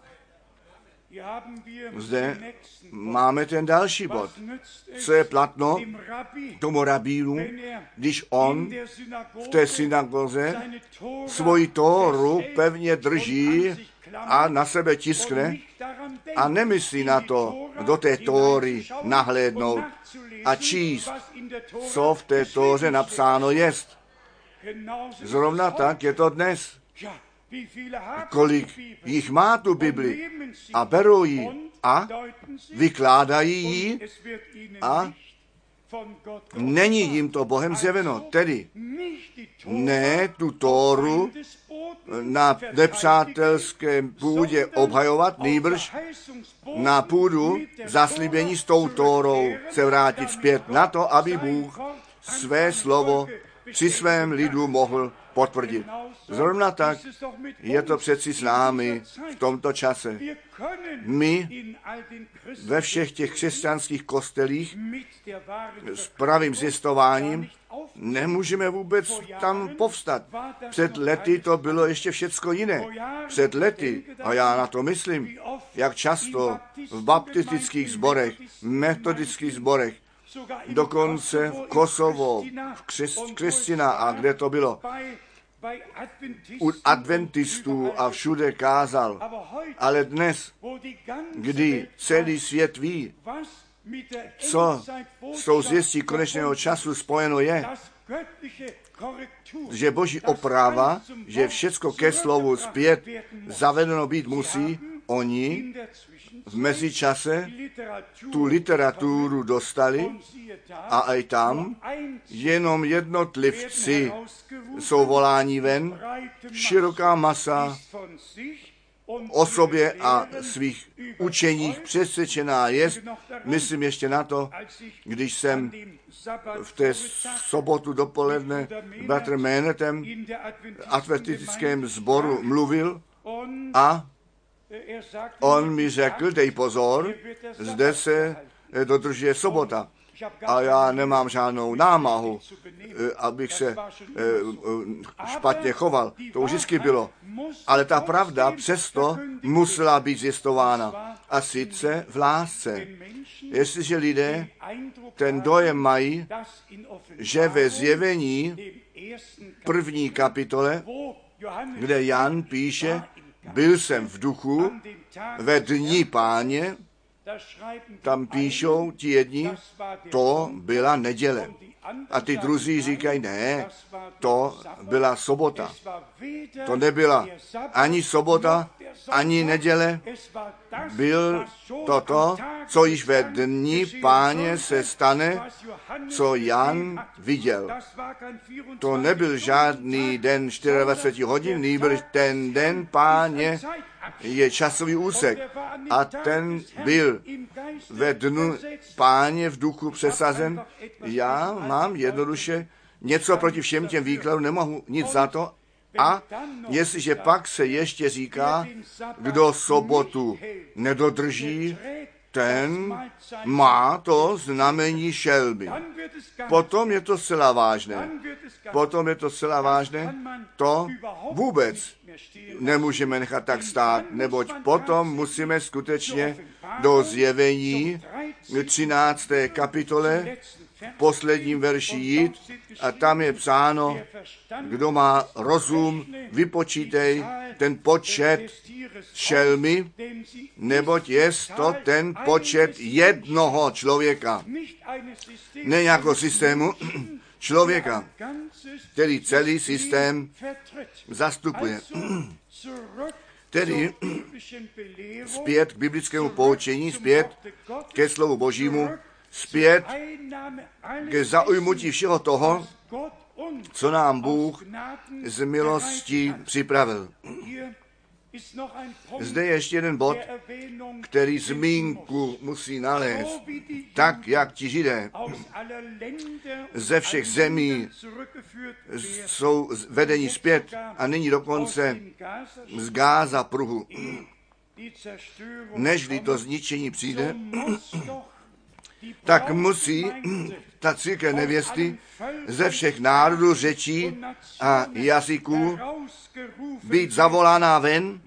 Zde máme ten další bod. Co je platno tomu rabínu, když on v té synagoze svoji Tóru pevně drží a na sebe tiskne a nemyslí na to, do té Tóry nahlédnout a číst, co v té Tóře napsáno jest. Zrovna tak je to dnes. Kolik jich má tu Bibli a berou ji a vykládají ji a není jim to Bohem zjeveno. Tedy ne tu Tóru na nepřátelské půdě obhajovat, nýbrž na půdu zaslíbení s tou Tórou se vrátit zpět na to, aby Bůh své slovo při svém lidu mohl potvrdit. Zrovna tak je to přeci s námi v tomto čase. My ve všech těch křesťanských kostelích s pravým zjistováním nemůžeme vůbec tam povstat. Před lety to bylo ještě všecko jiné. Před lety, a já na to myslím, jak často v baptistických sborech, metodických sborech, dokonce v Kosovo, v Křestina a kde to bylo, u adventistů a všude kázal. Ale dnes, kdy celý svět ví, co s tou zvěstí konečného času spojeno je, že boží oprava, že všecko ke slovu zpět zavedeno být musí, oni v mezičase tu literaturu dostali a i tam jenom jednotlivci jsou voláni ven, široká masa o sobě a svých učeních přesvědčená jest. Myslím ještě na to, když jsem v té sobotu dopoledne bratrem Ménetem v adventistickém sboru mluvil a on mi řekl, dej pozor, zde se dodržuje sobota. A já nemám žádnou námahu, abych se špatně choval. To už vždycky bylo. Ale ta pravda přesto musela být zjistována. A sice v lásce. Jestliže lidé ten dojem mají, že ve Zjevení 1. kapitole, kde Jan píše, byl jsem v duchu ve dni Páně, tam píšou ti jedni, to byla neděle. A ty druzí říkají, ne, to byla sobota. To nebyla ani sobota, ani neděle. Byl to, co již ve dni Páně se stane, co Jan viděl. To nebyl žádný den 24 hodin, nýbrž ten den Páně je časový úsek. A ten byl ve dnu Páně v duchu přesazen. Já mám jednoduše něco proti všem těm výkladům, nemohu nic za to. A jestliže pak se ještě říká, kdo sobotu nedodrží, ten má to znamení šelmy. Potom je to zcela vážné. To vůbec nemůžeme nechat tak stát, neboť potom musíme skutečně do Zjevení 13. kapitole v posledním verši jít a tam je psáno, kdo má rozum, vypočítej ten počet šelmy, neboť je to ten počet jednoho člověka. Ne jako systému, člověka, který celý systém zastupuje. Tedy zpět k biblickému poučení, zpět ke slovu Božímu, zpět ke zaujmutí všeho toho, co nám Bůh z milosti připravil. Zde je ještě jeden bod, který zmínku musí nalézt. Tak, jak ti Židé ze všech zemí jsou vedeni zpět a nyní dokonce z Gáza pruhu, nežli to zničení přijde, tak musí ta církev nevěsty ze všech národů, řečí a jazyků být zavolána ven,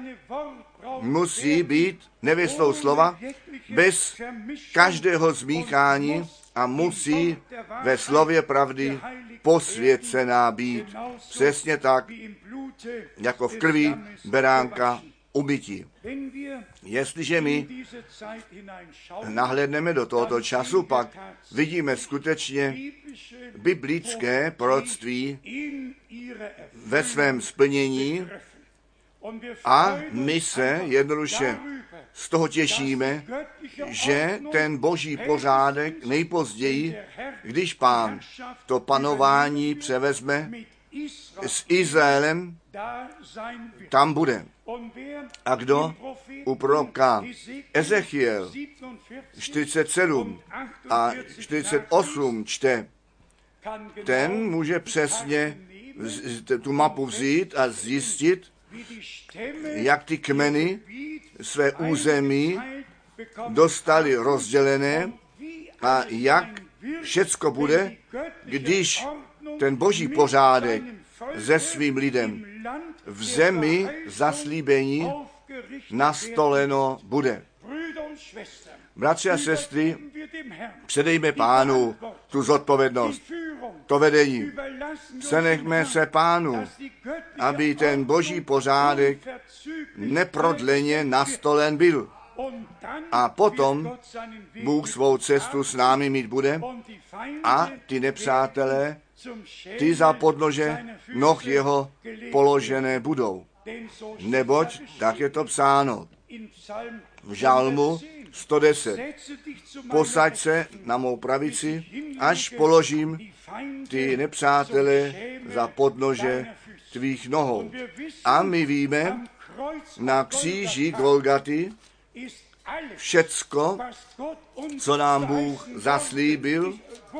musí být nevěstou slova bez každého zmíchání a musí ve slově pravdy posvěcená být. Přesně tak, jako v krvi beránka umytí. Jestliže my nahlédneme do tohoto času, pak vidíme skutečně biblické proroctví ve svém splnění a my se jednoduše z toho těšíme, že ten boží pořádek nejpozději, když Pán to panování převezme s Izraelem, tam bude. A kdo u proroka Ezechiel 47 a 48 čte, ten může přesně tu mapu vzít a zjistit, jak ty kmeny své území dostali rozdělené a jak všecko bude, když ten boží pořádek se svým lidem v zemi zaslíbení nastoleno bude. Bratři a sestry, předejme Pánu tu zodpovědnost, to vedení. Přenechme se Pánu, aby ten boží pořádek neprodleně nastolen byl. A potom Bůh svou cestu s námi mít bude a ty nepřátelé, ty za podnože noh jeho položené budou. Neboť tak je to psáno v Žalmu 110. Posaď se na mou pravici, až položím ty nepřátele za podnože tvých nohou. A my víme, na kříži Golgaty všecko, co nám Bůh zaslíbil,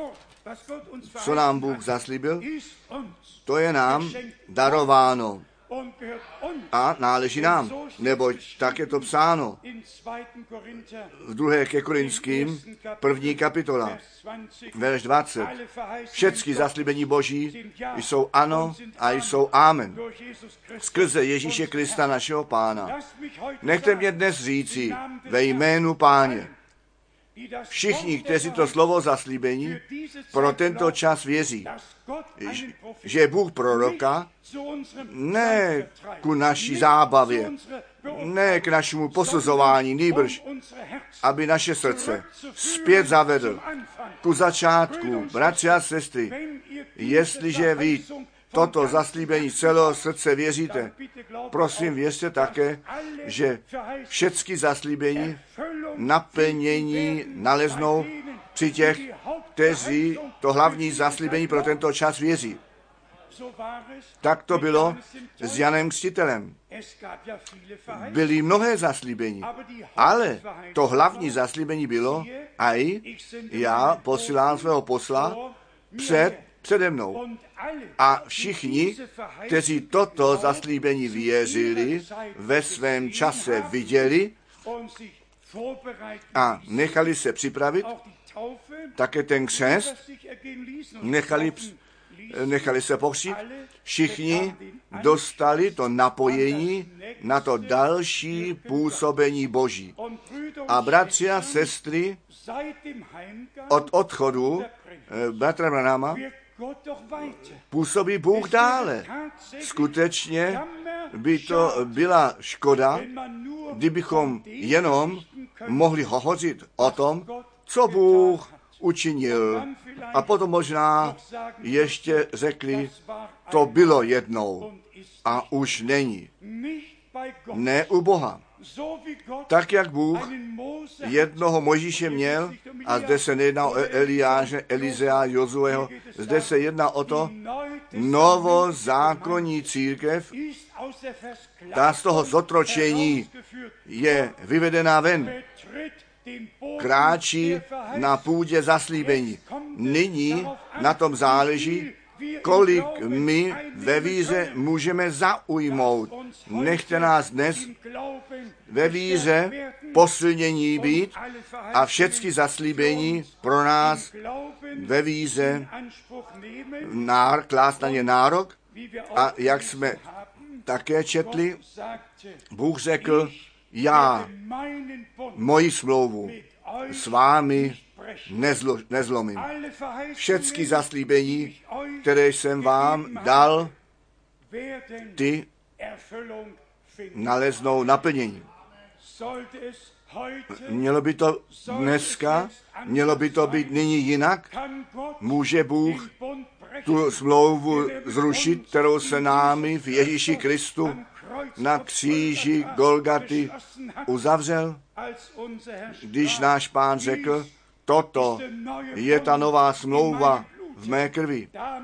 to je nám darováno a náleží nám, neboť tak je to psáno v 2. ke Korinským, 1. kapitola, verš 20. Všecky zaslíbení Boží jsou ano a jsou amen. Skrze Ježíše Krista našeho Pána. Nechte mě dnes říci ve jménu Páně, všichni, kteří to slovo zaslíbení pro tento čas věří, že Bůh proroka ne ku naší zábavě, ne k našemu posuzování, nýbrž, aby naše srdce zpět zavedl ku začátku. Bratři a sestry, jestliže vy toto zaslíbení celého srdce věříte, prosím, věřte také, že všechny zaslíbení naplnění naleznou při těch, kteří to hlavní zaslíbení pro tento čas věří. Tak to bylo s Janem Křtitelem. Byly mnohé zaslíbení, ale to hlavní zaslíbení bylo, aj já posílám svého posla přede mnou. A všichni, kteří toto zaslíbení věřili, ve svém čase viděli a nechali se připravit, také ten křest, nechali se pokřtít, všichni dostali to napojení na to další působení Boží. A bratři a sestry, od odchodu bratra Branhama působí Bůh dále. Skutečně by to byla škoda, kdybychom jenom mohli hovořit o tom, co Bůh učinil. A potom možná ještě řekli, to bylo jednou a už není. Ne u Boha. Tak, jak Bůh jednoho Mojžíše měl, a zde se nejedná o Eliáše, Elizea, Jozueho, zde se jedná o to, novozákonní církev, ta z toho zotročení je vyvedená ven, kráčí na půdě zaslíbení. Nyní na tom záleží, kolik my ve víře můžeme zaujmout. Nechte nás dnes ve víře posilnění být a všechny zaslíbení pro nás ve víře klást na ně nárok. A jak jsme také četli, Bůh řekl, já moji smlouvu s vámi nezlomím. Všechny zaslíbení, které jsem vám dal, ty naleznou naplnění. Mělo by to dneska, mělo by to být nyní jinak. Může Bůh tu smlouvu zrušit, kterou se námi v Ježíši Kristu na kříži Golgaty uzavřel, když náš Pán řekl, toto je ta nová smlouva v mé krvi.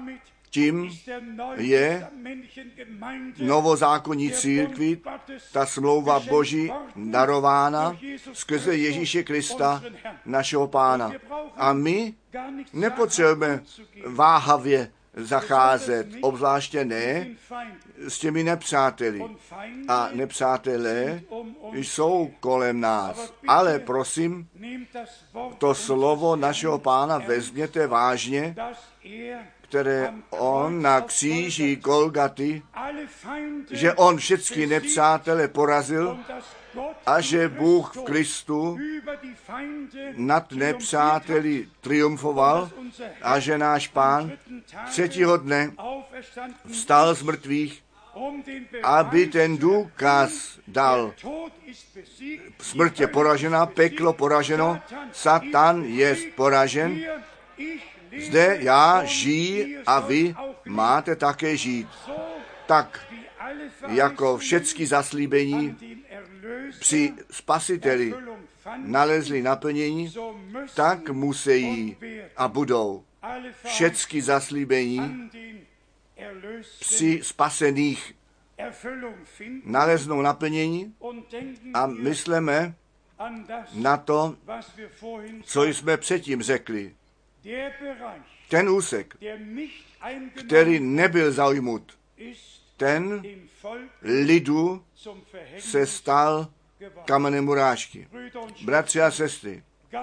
tím je novozákonní církvi ta smlouva Boží darována skrze Ježíše Krista, našeho Pána. A my nepotřebujeme váhavě zacházet, obzvláště ne s těmi nepřáteli. A nepřátelé jsou kolem nás. Ale prosím, to slovo našeho Pána vezměte vážně, které on na kříži Golgaty, že on všechny nepřátele porazil a že Bůh v Kristu nad nepřáteli triumfoval a že náš Pán třetího dne vstal z mrtvých, aby ten důkaz dal. Smrt je poražena, peklo poraženo, Satan je poražen. Zde já žiji a vy máte také žít. Tak, jako všechny zaslíbení při Spasiteli nalezli naplnění, tak musí a budou všechny zaslíbení při spasených naleznou naplnění a myslíme na to, co jsme předtím řekli. Ten úsek, který nebyl zaujmut, ten lidu se stal kamenem urážky. Bratři a sestry,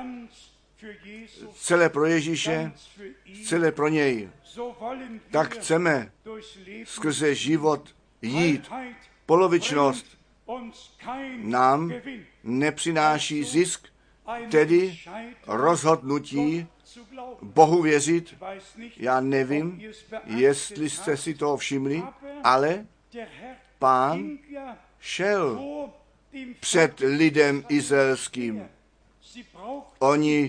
celé pro Ježíše, celé pro něj. Tak chceme skrze život jít. Polovičnost nám nepřináší zisk, tedy rozhodnutí Bohu věřit. Já nevím, jestli jste si toho všimli, ale Pán šel před lidem izraelským. Oni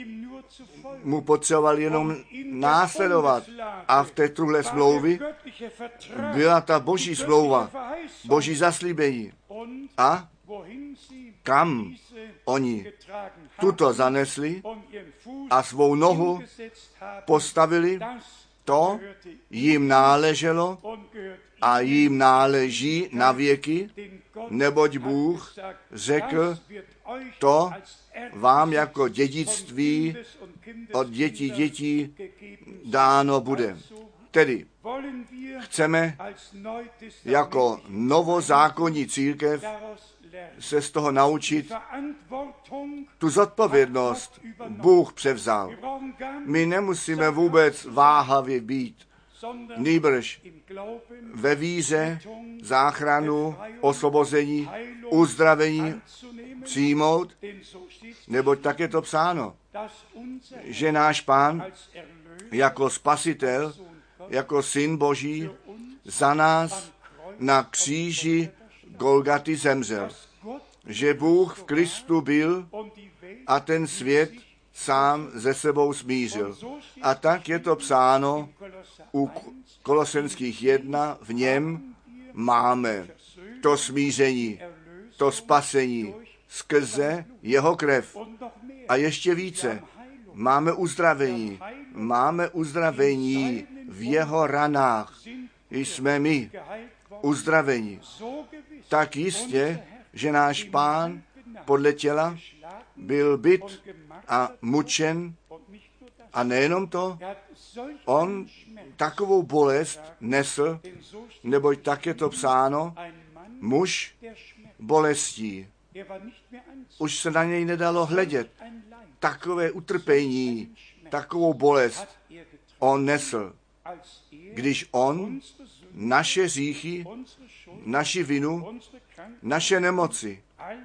mu potřebovali jenom následovat. A v té druhé smlouvy byla ta Boží smlouva, Boží zaslíbení. A kam oni tuto zanesli a svou nohu postavili, to jim náleželo a jim náleží na věky, neboť Bůh řekl, to vám jako dědictví od dětí dáno bude. Tedy chceme jako novozákonní církev se z toho naučit. Tu zodpovědnost Bůh převzal. My nemusíme vůbec váhavě být, nýbrž ve víře záchranu, osvobození, uzdravení přijmout, neboť tak je to psáno, že náš Pán jako spasitel, jako syn Boží za nás na kříži Golgaty zemřel. Že Bůh v Kristu byl a ten svět sám ze sebou smířil. A tak je to psáno u Kolosenských 1, v něm máme to smíření, to spasení skrze jeho krev. A ještě více, máme uzdravení. Máme uzdravení v jeho ranách. Jsme my uzdravení. Tak jistě, že náš Pán podle těla byl bit a mučen a nejenom to, on takovou bolest nesl, neboť tak je to psáno, muž bolestí. Už se na něj nedalo hledět. Takové utrpení, takovou bolest on nesl, když on naše hříchy, naši vinu, naše nemoci,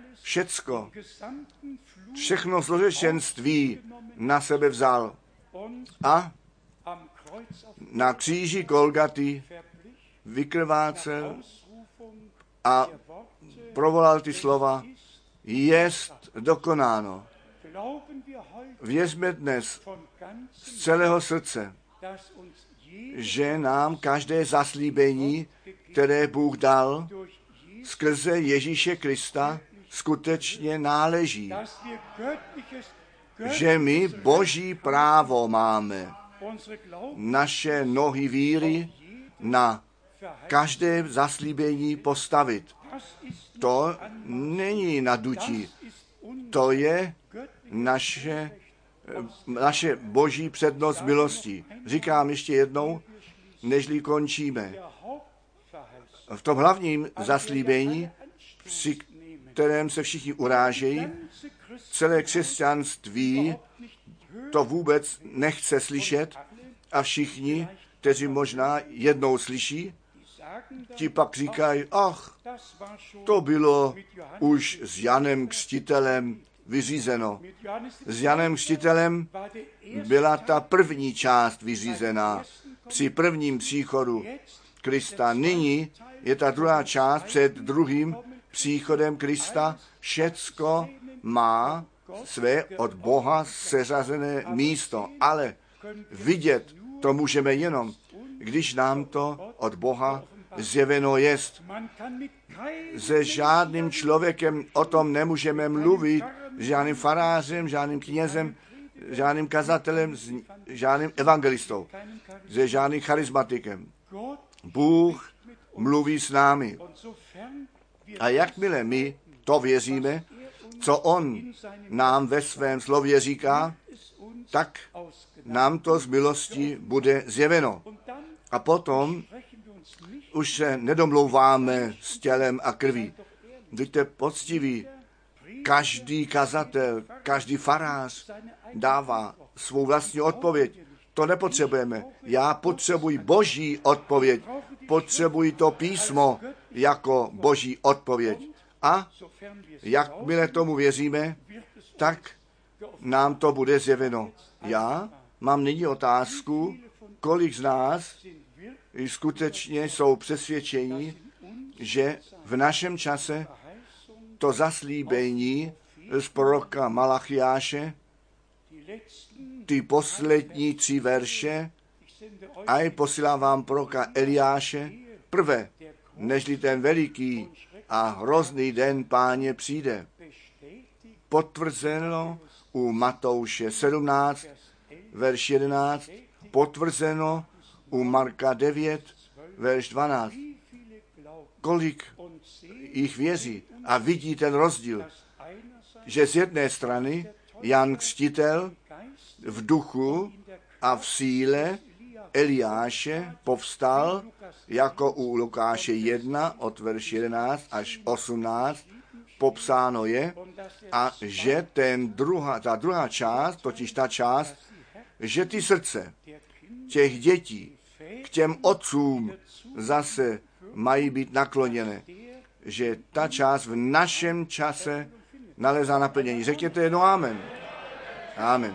všechno zlořečenství na sebe vzal a na kříži Golgaty vykrvácel a provolal ty slova, jest dokonáno. Věřme dnes z celého srdce, že nám každé zaslíbení, které Bůh dal skrze Ježíše Krista, skutečně náleží. Že my Boží právo máme naše nohy víry na každé zaslíbení postavit. To není nadutí, to je naše boží přednost milostí. Říkám ještě jednou, nežli končíme. V tom hlavním zaslíbení, při kterém se všichni urážejí, celé křesťanství to vůbec nechce slyšet a všichni, kteří možná jednou slyší, ti pak říkají, ach, to bylo už s Janem Křtitelem vyřízeno. S Janem Křtitelem byla ta první část vyřízená při prvním příchodu Krista. Nyní je ta druhá část před druhým příchodem Krista. Všecko má své od Boha seřazené místo, ale vidět to můžeme jenom, když nám to od Boha zjeveno jest. Se žádným člověkem o tom nemůžeme mluvit, žádným farářem, žádným knězem, žádným kazatelem, žádným evangelistou, se žádným charismatikem. Bůh mluví s námi. A jakmile my to věříme, co on nám ve svém slově říká, tak nám to z milosti bude zjeveno. A potom už se nedomlouváme s tělem a krví. Buďte poctiví. Každý kazatel, každý farář dává svou vlastní odpověď. To nepotřebujeme. Já potřebuji boží odpověď. Potřebuji to písmo jako boží odpověď. A jakmile tomu věříme, tak nám to bude zjeveno. Já mám nyní otázku, kolik z nás skutečně jsou přesvědčeni, že v našem čase to zaslíbení z proroka Malachiáše, ty poslední 3 verše, a i posílám vám proroka Eliáše, prvé, nežli ten veliký a hrozný den Páně přijde. Potvrzeno u Matouše 17, verš 11, potvrzeno u Marka 9, verš 12. Kolik jich věří a vidí ten rozdíl, že z jedné strany Jan Křtitel v duchu a v síle Eliáše povstal, jako u Lukáše 1 od verš 11 až 18 popsáno je, a že ta druhá část, totiž ta část, že ty srdce těch dětí k těm otcům zase mají být nakloněné, že ta část v našem čase nalezá naplnění. Řekněte jedno amen. Amen.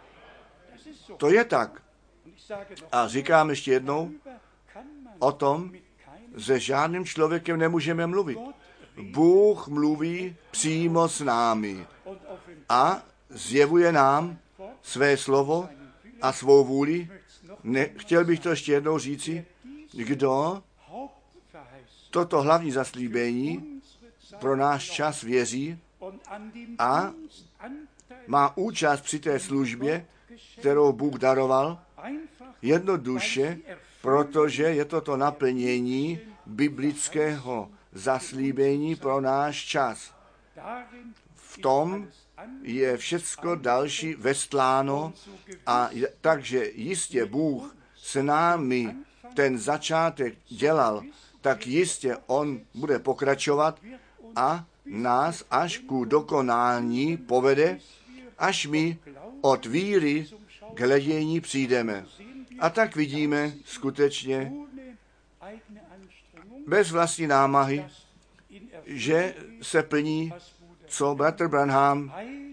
To je tak. A říkám ještě jednou, o tom se žádným člověkem nemůžeme mluvit. Bůh mluví přímo s námi a zjevuje nám své slovo a svou vůli. Chtěl bych to ještě jednou říci, kdo toto hlavní zaslíbení pro náš čas věří a má účast při té službě, kterou Bůh daroval, jednoduše, protože je to naplnění biblického zaslíbení pro náš čas. V tom je všecko další vestláno a takže jistě Bůh s námi ten začátek dělal, tak jistě on bude pokračovat a nás až ku dokonání povede, až my od víry k hledění přijdeme. A tak vidíme skutečně bez vlastní námahy, že se plní, co bratr Branham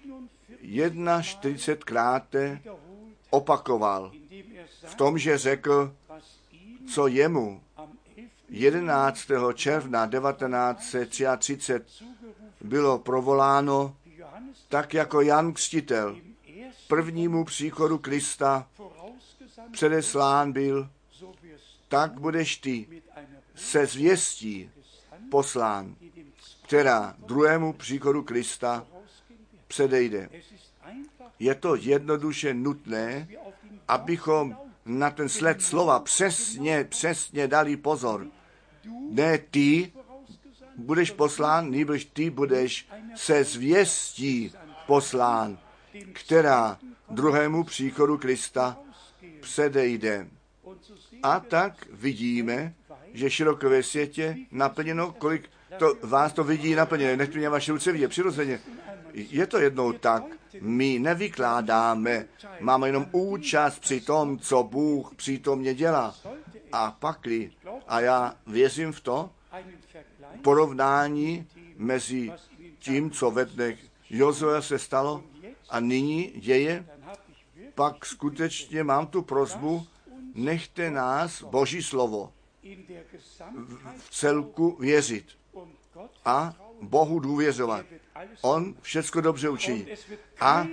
41krát opakoval. V tom, že řekl, co jemu 11. června 1933 bylo provoláno, tak jako Jan Křtitel prvnímu příchodu Krista předeslán byl, tak budeš ty se zvěstí poslán, která druhému příchodu Krista předejde. Je to jednoduše nutné, abychom na ten sled slova přesně dali pozor. Ne ty budeš poslán, nýbrž ty budeš se zvěstí poslán, která druhému příchodu Krista předejde. A tak vidíme, že široko ve světě naplněno, kolik vás to vidí naplněné. Nechte mě vaše ruce vidět, přirozeně. Je to jednou tak, my nevykládáme, máme jenom účast při tom, co Bůh přítomně dělá. A pakli, a já věřím v to, porovnání mezi tím, co ve dnech Jozua se stalo a nyní děje, pak skutečně mám tu prosbu, nechte nás Boží slovo v celku věřit a Bohu důvěřovat. On všecko dobře učiní. A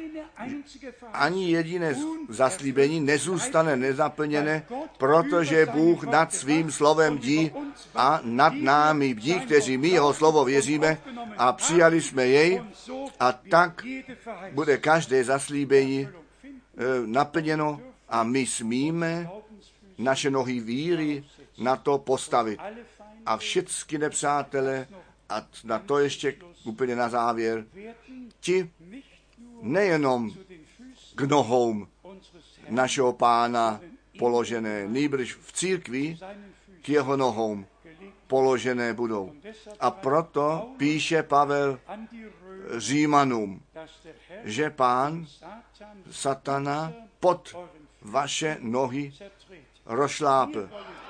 ani jediné zaslíbení nezůstane nezaplněné, protože Bůh nad svým slovem bdí a nad námi bdí, kteří my jeho slovo věříme a přijali jsme jej, a tak bude každé zaslíbení naplněno a my smíme naše nohy víry na to postavit. A všichni nepřátelé, a na to ještě úplně na závěr, ti nejenom k nohou našeho Pána položené, nýbrž v církvi k jeho nohou položené budou. A proto píše Pavel Římanům, že Pán Satana pod vaše nohy rozšlápl.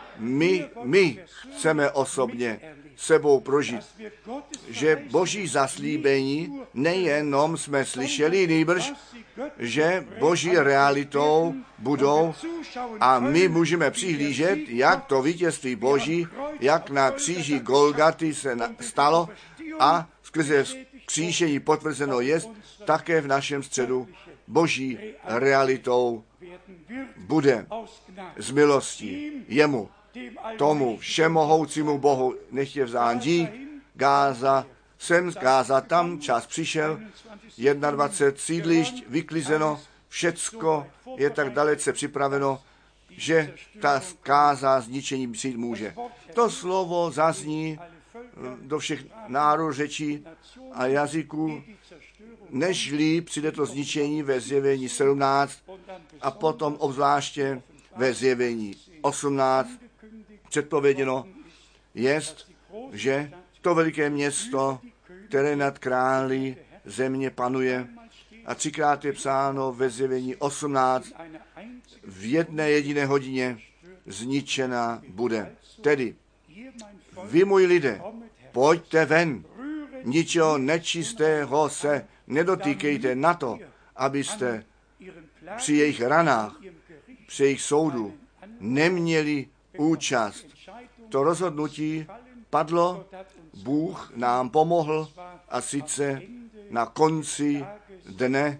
My chceme osobně sebou prožít, že Boží zaslíbení nejenom jsme slyšeli, nýbrž, že Boží realitou budou a my můžeme přihlížet, jak to vítězství Boží, jak na kříži Golgaty se stalo a skrze křížení potvrzeno je, také v našem středu Boží realitou bude z milostí jemu, tomu všemohoucímu Bohu, nech je vzdán dík, Gáza, sem Gáza, tam čas přišel, 21 sídlišť vyklizeno, všecko je tak dalece připraveno, že ta Gáza zničení přijít může. To slovo zazní do všech národů, řečí a jazyků, nežli přijde to zničení ve Zjevení 17 a potom obzvláště ve Zjevení 18 předpověděno jest, že to veliké město, které nad králi země panuje, a 3krát je psáno ve Zjevení 18, v jedné jediné hodině zničena bude. Tedy, vy, můj lidé, pojďte ven, ničeho nečistého se nedotýkejte na to, abyste při jejich ranách, při jejich soudu neměli účast. To rozhodnutí padlo, Bůh nám pomohl, a sice na konci dne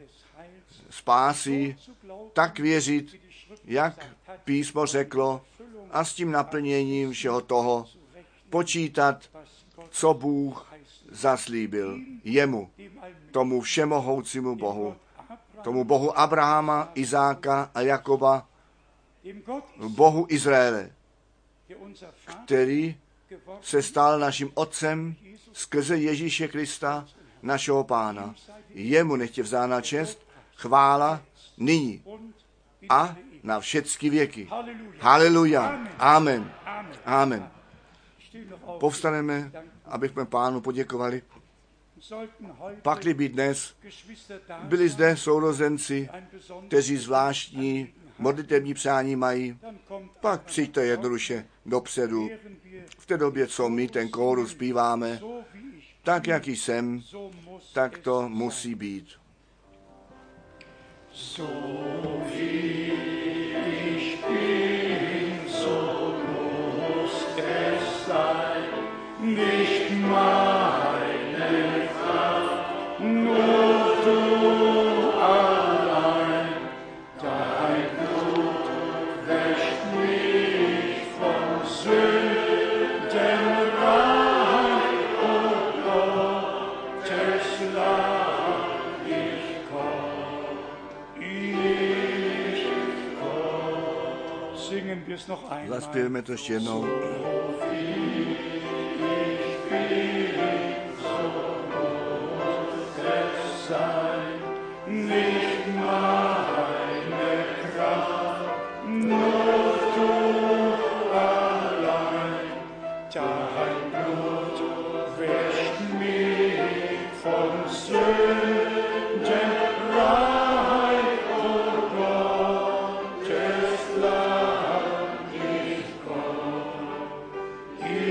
spásy tak věřit, jak písmo řeklo, a s tím naplněním všeho toho počítat, co Bůh zaslíbil jemu, tomu všemohoucímu Bohu, tomu Bohu Abrahama, Izáka a Jakoba, Bohu Izraele, který se stal naším otcem skrze Ježíše Krista, našeho Pána. Jemu nechtě vzána čest, chvála nyní a na všechny věky. Haleluja. Amen. Amen. Povstaneme, abychom Pánu poděkovali. Pakli by dnes byli zde sourozenci, kteří zvláštní modlitební přání mají, pak přijďte jednoduše dopředu. V té době, co my ten kórus zpíváme, tak, jak jsem, tak to musí být. So wie ich bin, so muss es sein, nicht meine Kraft, nur du allein, dein Blut wäscht mich von Sünden rein, o Gottes Lamm, ich komm. Zaspěvíme to ještě jednou. Nicht meine Kraft, nur du allein. Dein Blut wäscht mich von Sünden rein, o Gottes Land, ich komm,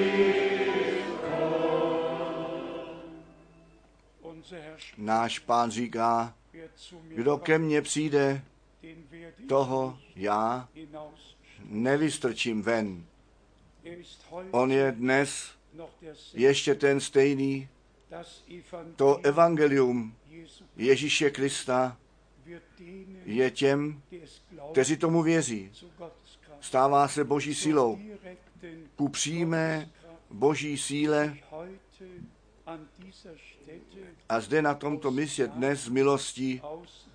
Náš Pán říká, kdo ke mně přijde, toho já nevystrčím ven. On je dnes ještě ten stejný. To evangelium Ježíše Krista je těm, kteří tomu věří. Stává se Boží silou. Ku přímé Boží síle a zde na tomto místě dnes z milostí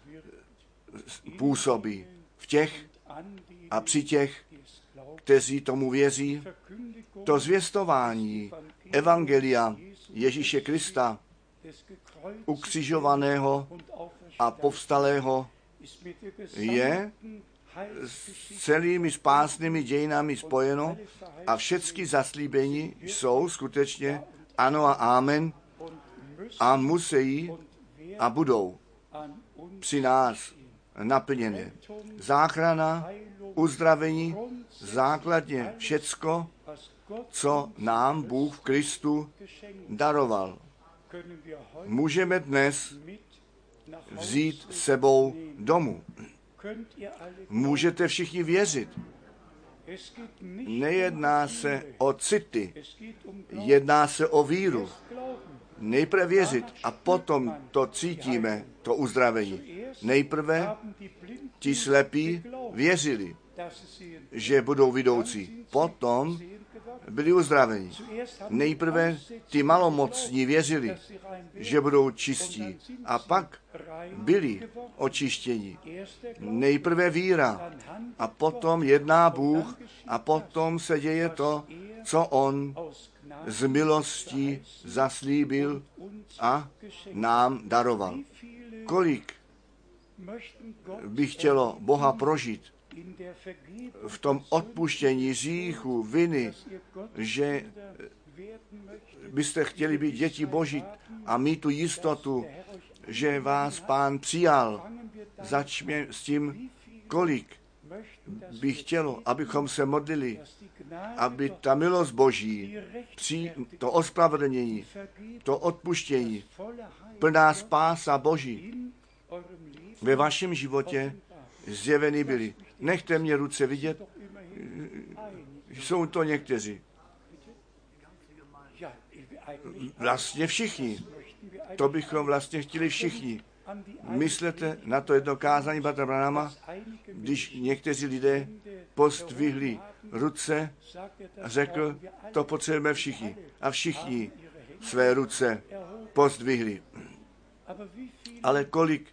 působí v těch a při těch, kteří tomu věří. To zvěstování evangelia Ježíše Krista, ukřižovaného a povstalého, je s celými spásnými dějinami spojeno a všechny zaslíbení jsou skutečně ano a amen a musí a budou při nás naplněny. Záchrana, uzdravení, základně všecko, co nám Bůh v Kristu daroval. Můžeme dnes vzít s sebou domů. Můžete všichni věřit. Nejedná se o city, jedná se o víru. Nejprve věřit a potom to cítíme, to uzdravení. Nejprve ti slepí věřili, že budou vidoucí. Potom byli uzdraveni. Nejprve ti malomocní věřili, že budou čistí. A pak byli očištěni. Nejprve víra. A potom jedná Bůh a potom se děje to, co On z milostí zaslíbil a nám daroval. Kolik by chtělo Boha prožít v tom odpuštění hříchu, viny, že byste chtěli být děti Boží a mít tu jistotu, že vás Pán přijal. Začněme s tím, kolik by chtělo, abychom se modlili, aby ta milost Boží, to ospravedlnění, to odpuštění, plná spása Boží ve vašem životě zjeveny byly. Nechte mě ruce vidět, jsou to někteří. Vlastně všichni. To bychom vlastně chtěli všichni. Myslete na to jedno kázání bratra Branhama, když někteří lidé pozdvihli ruce a řekl, to potřebujeme všichni. A všichni své ruce pozdvihli. Ale kolik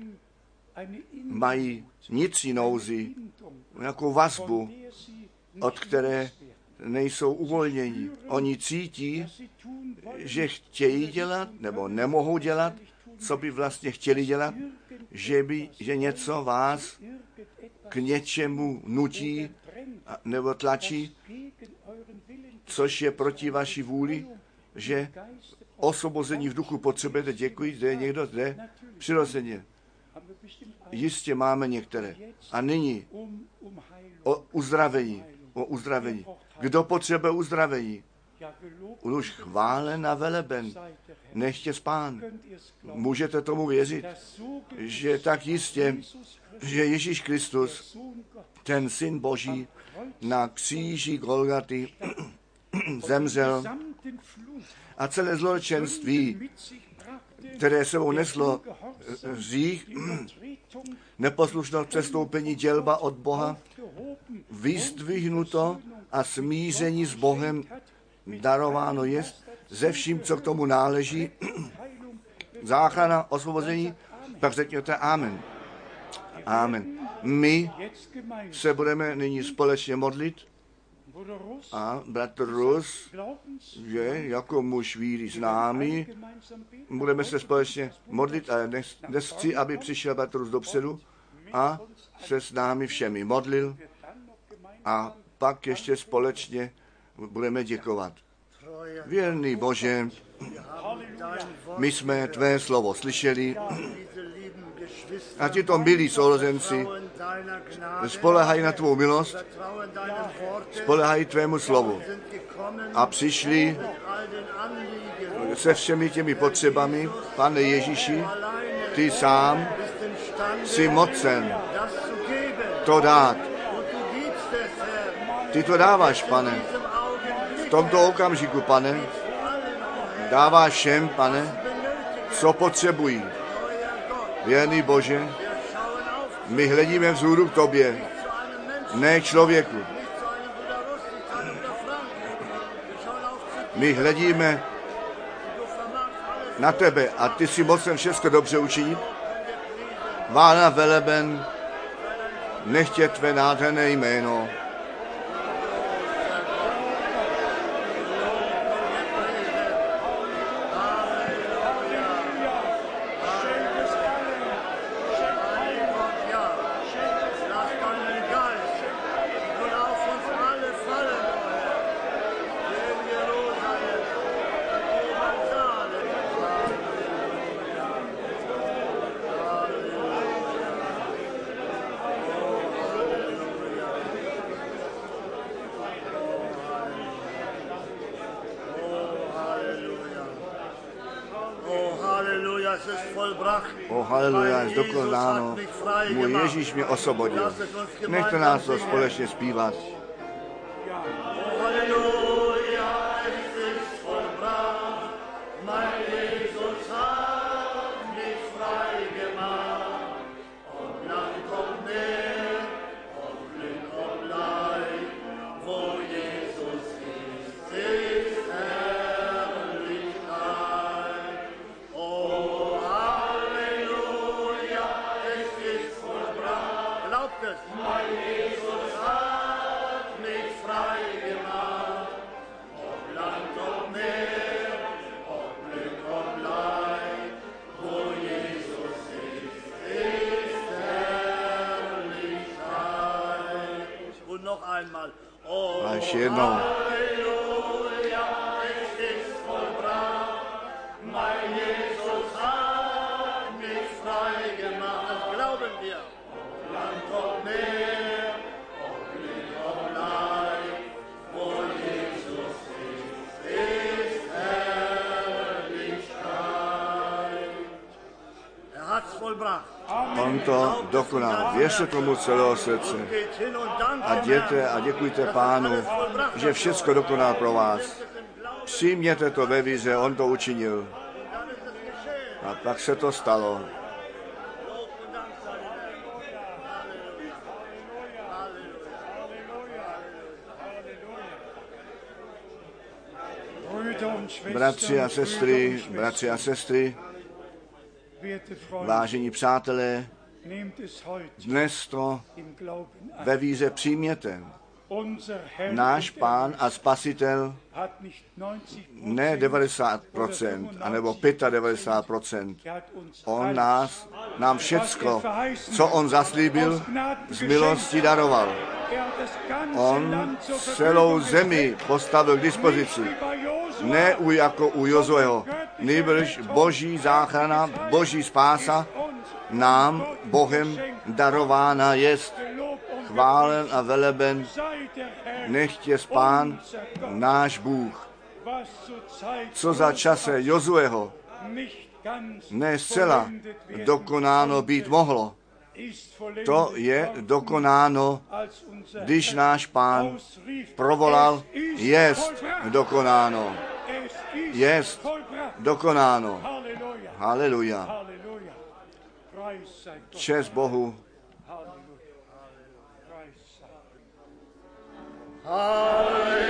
mají vnitřní nouzi, nějakou vazbu, od které nejsou uvolněni. Oni cítí, že chtějí dělat, nebo nemohou dělat, co by vlastně chtěli dělat, že něco vás k něčemu nutí nebo tlačí, což je proti vaší vůli, že osvobození v duchu potřebujete. Děkuji, že je někdo zde přirozeně. Jistě máme některé. A nyní o uzdravení. Kdo potřebuje uzdravení? Už chválen a veleben. Nechtě Pán. Můžete tomu věřit, že tak jistě, že Ježíš Kristus, ten Syn Boží, na kříži Golgaty zemřel a celé zločenství, které sebou neslo hřích, neposlušnost, přestoupení, dělba od Boha, vyzdvihnuto a smíření s Bohem darováno jest, ze vším, co k tomu náleží, záchrana, osvobození, pak řekněte amen. Amen. My se budeme nyní společně modlit a bratr Rus, že jako muž víry známý, budeme se společně modlit a dnes chci, aby přišel bratr Rus dopředu a se s námi všemi modlil a pak ještě společně budeme děkovat. Věrný Bože, my jsme tvé slovo slyšeli a tito milí sourozenci spolehají na tvou milost, spolehají tvému slovu a přišli se všemi těmi potřebami. Pane Ježíši, ty sám jsi mocen to dát. Ty to dáváš, Pane. V tomto okamžiku, Pane, dáváš všem, Pane, co potřebují. Věrný Bože, my hledíme vzhůru k tobě, ne k člověku. My hledíme na tebe a ty si mocen všechno dobře učinit. Vána veleben, nechtě tvé nádherné jméno. O haleluja, je dokonáno. Můj Ježíš mě osvobodil. Nechte nás to společně zpívat. A ještě jednou. On to dokonal. Věřte tomu celého srdce. A jděte a děkujte Pánu, že všecko dokonal pro vás. Přijměte to ve víře, on to učinil. A pak se to stalo. Bratři a sestry, vážení přátelé, dnes to ve víře přijměte. Náš Pán a Spasitel ne 90%, anebo 95%. On nám všecko, co on zaslíbil, z milosti daroval. On celou zemi postavil k dispozici. Ne jako u Jozueho, nýbrž boží záchrana, boží spása nám Bohem darována jest. Chválen a veleben, nechtě Pán náš Bůh. Co za čase Jozueho ne zcela dokonáno být mohlo, to je dokonáno, když náš Pán provolal, jest dokonáno. Jest dokonáno. Haleluja. Čest Bohu. Hallelujah.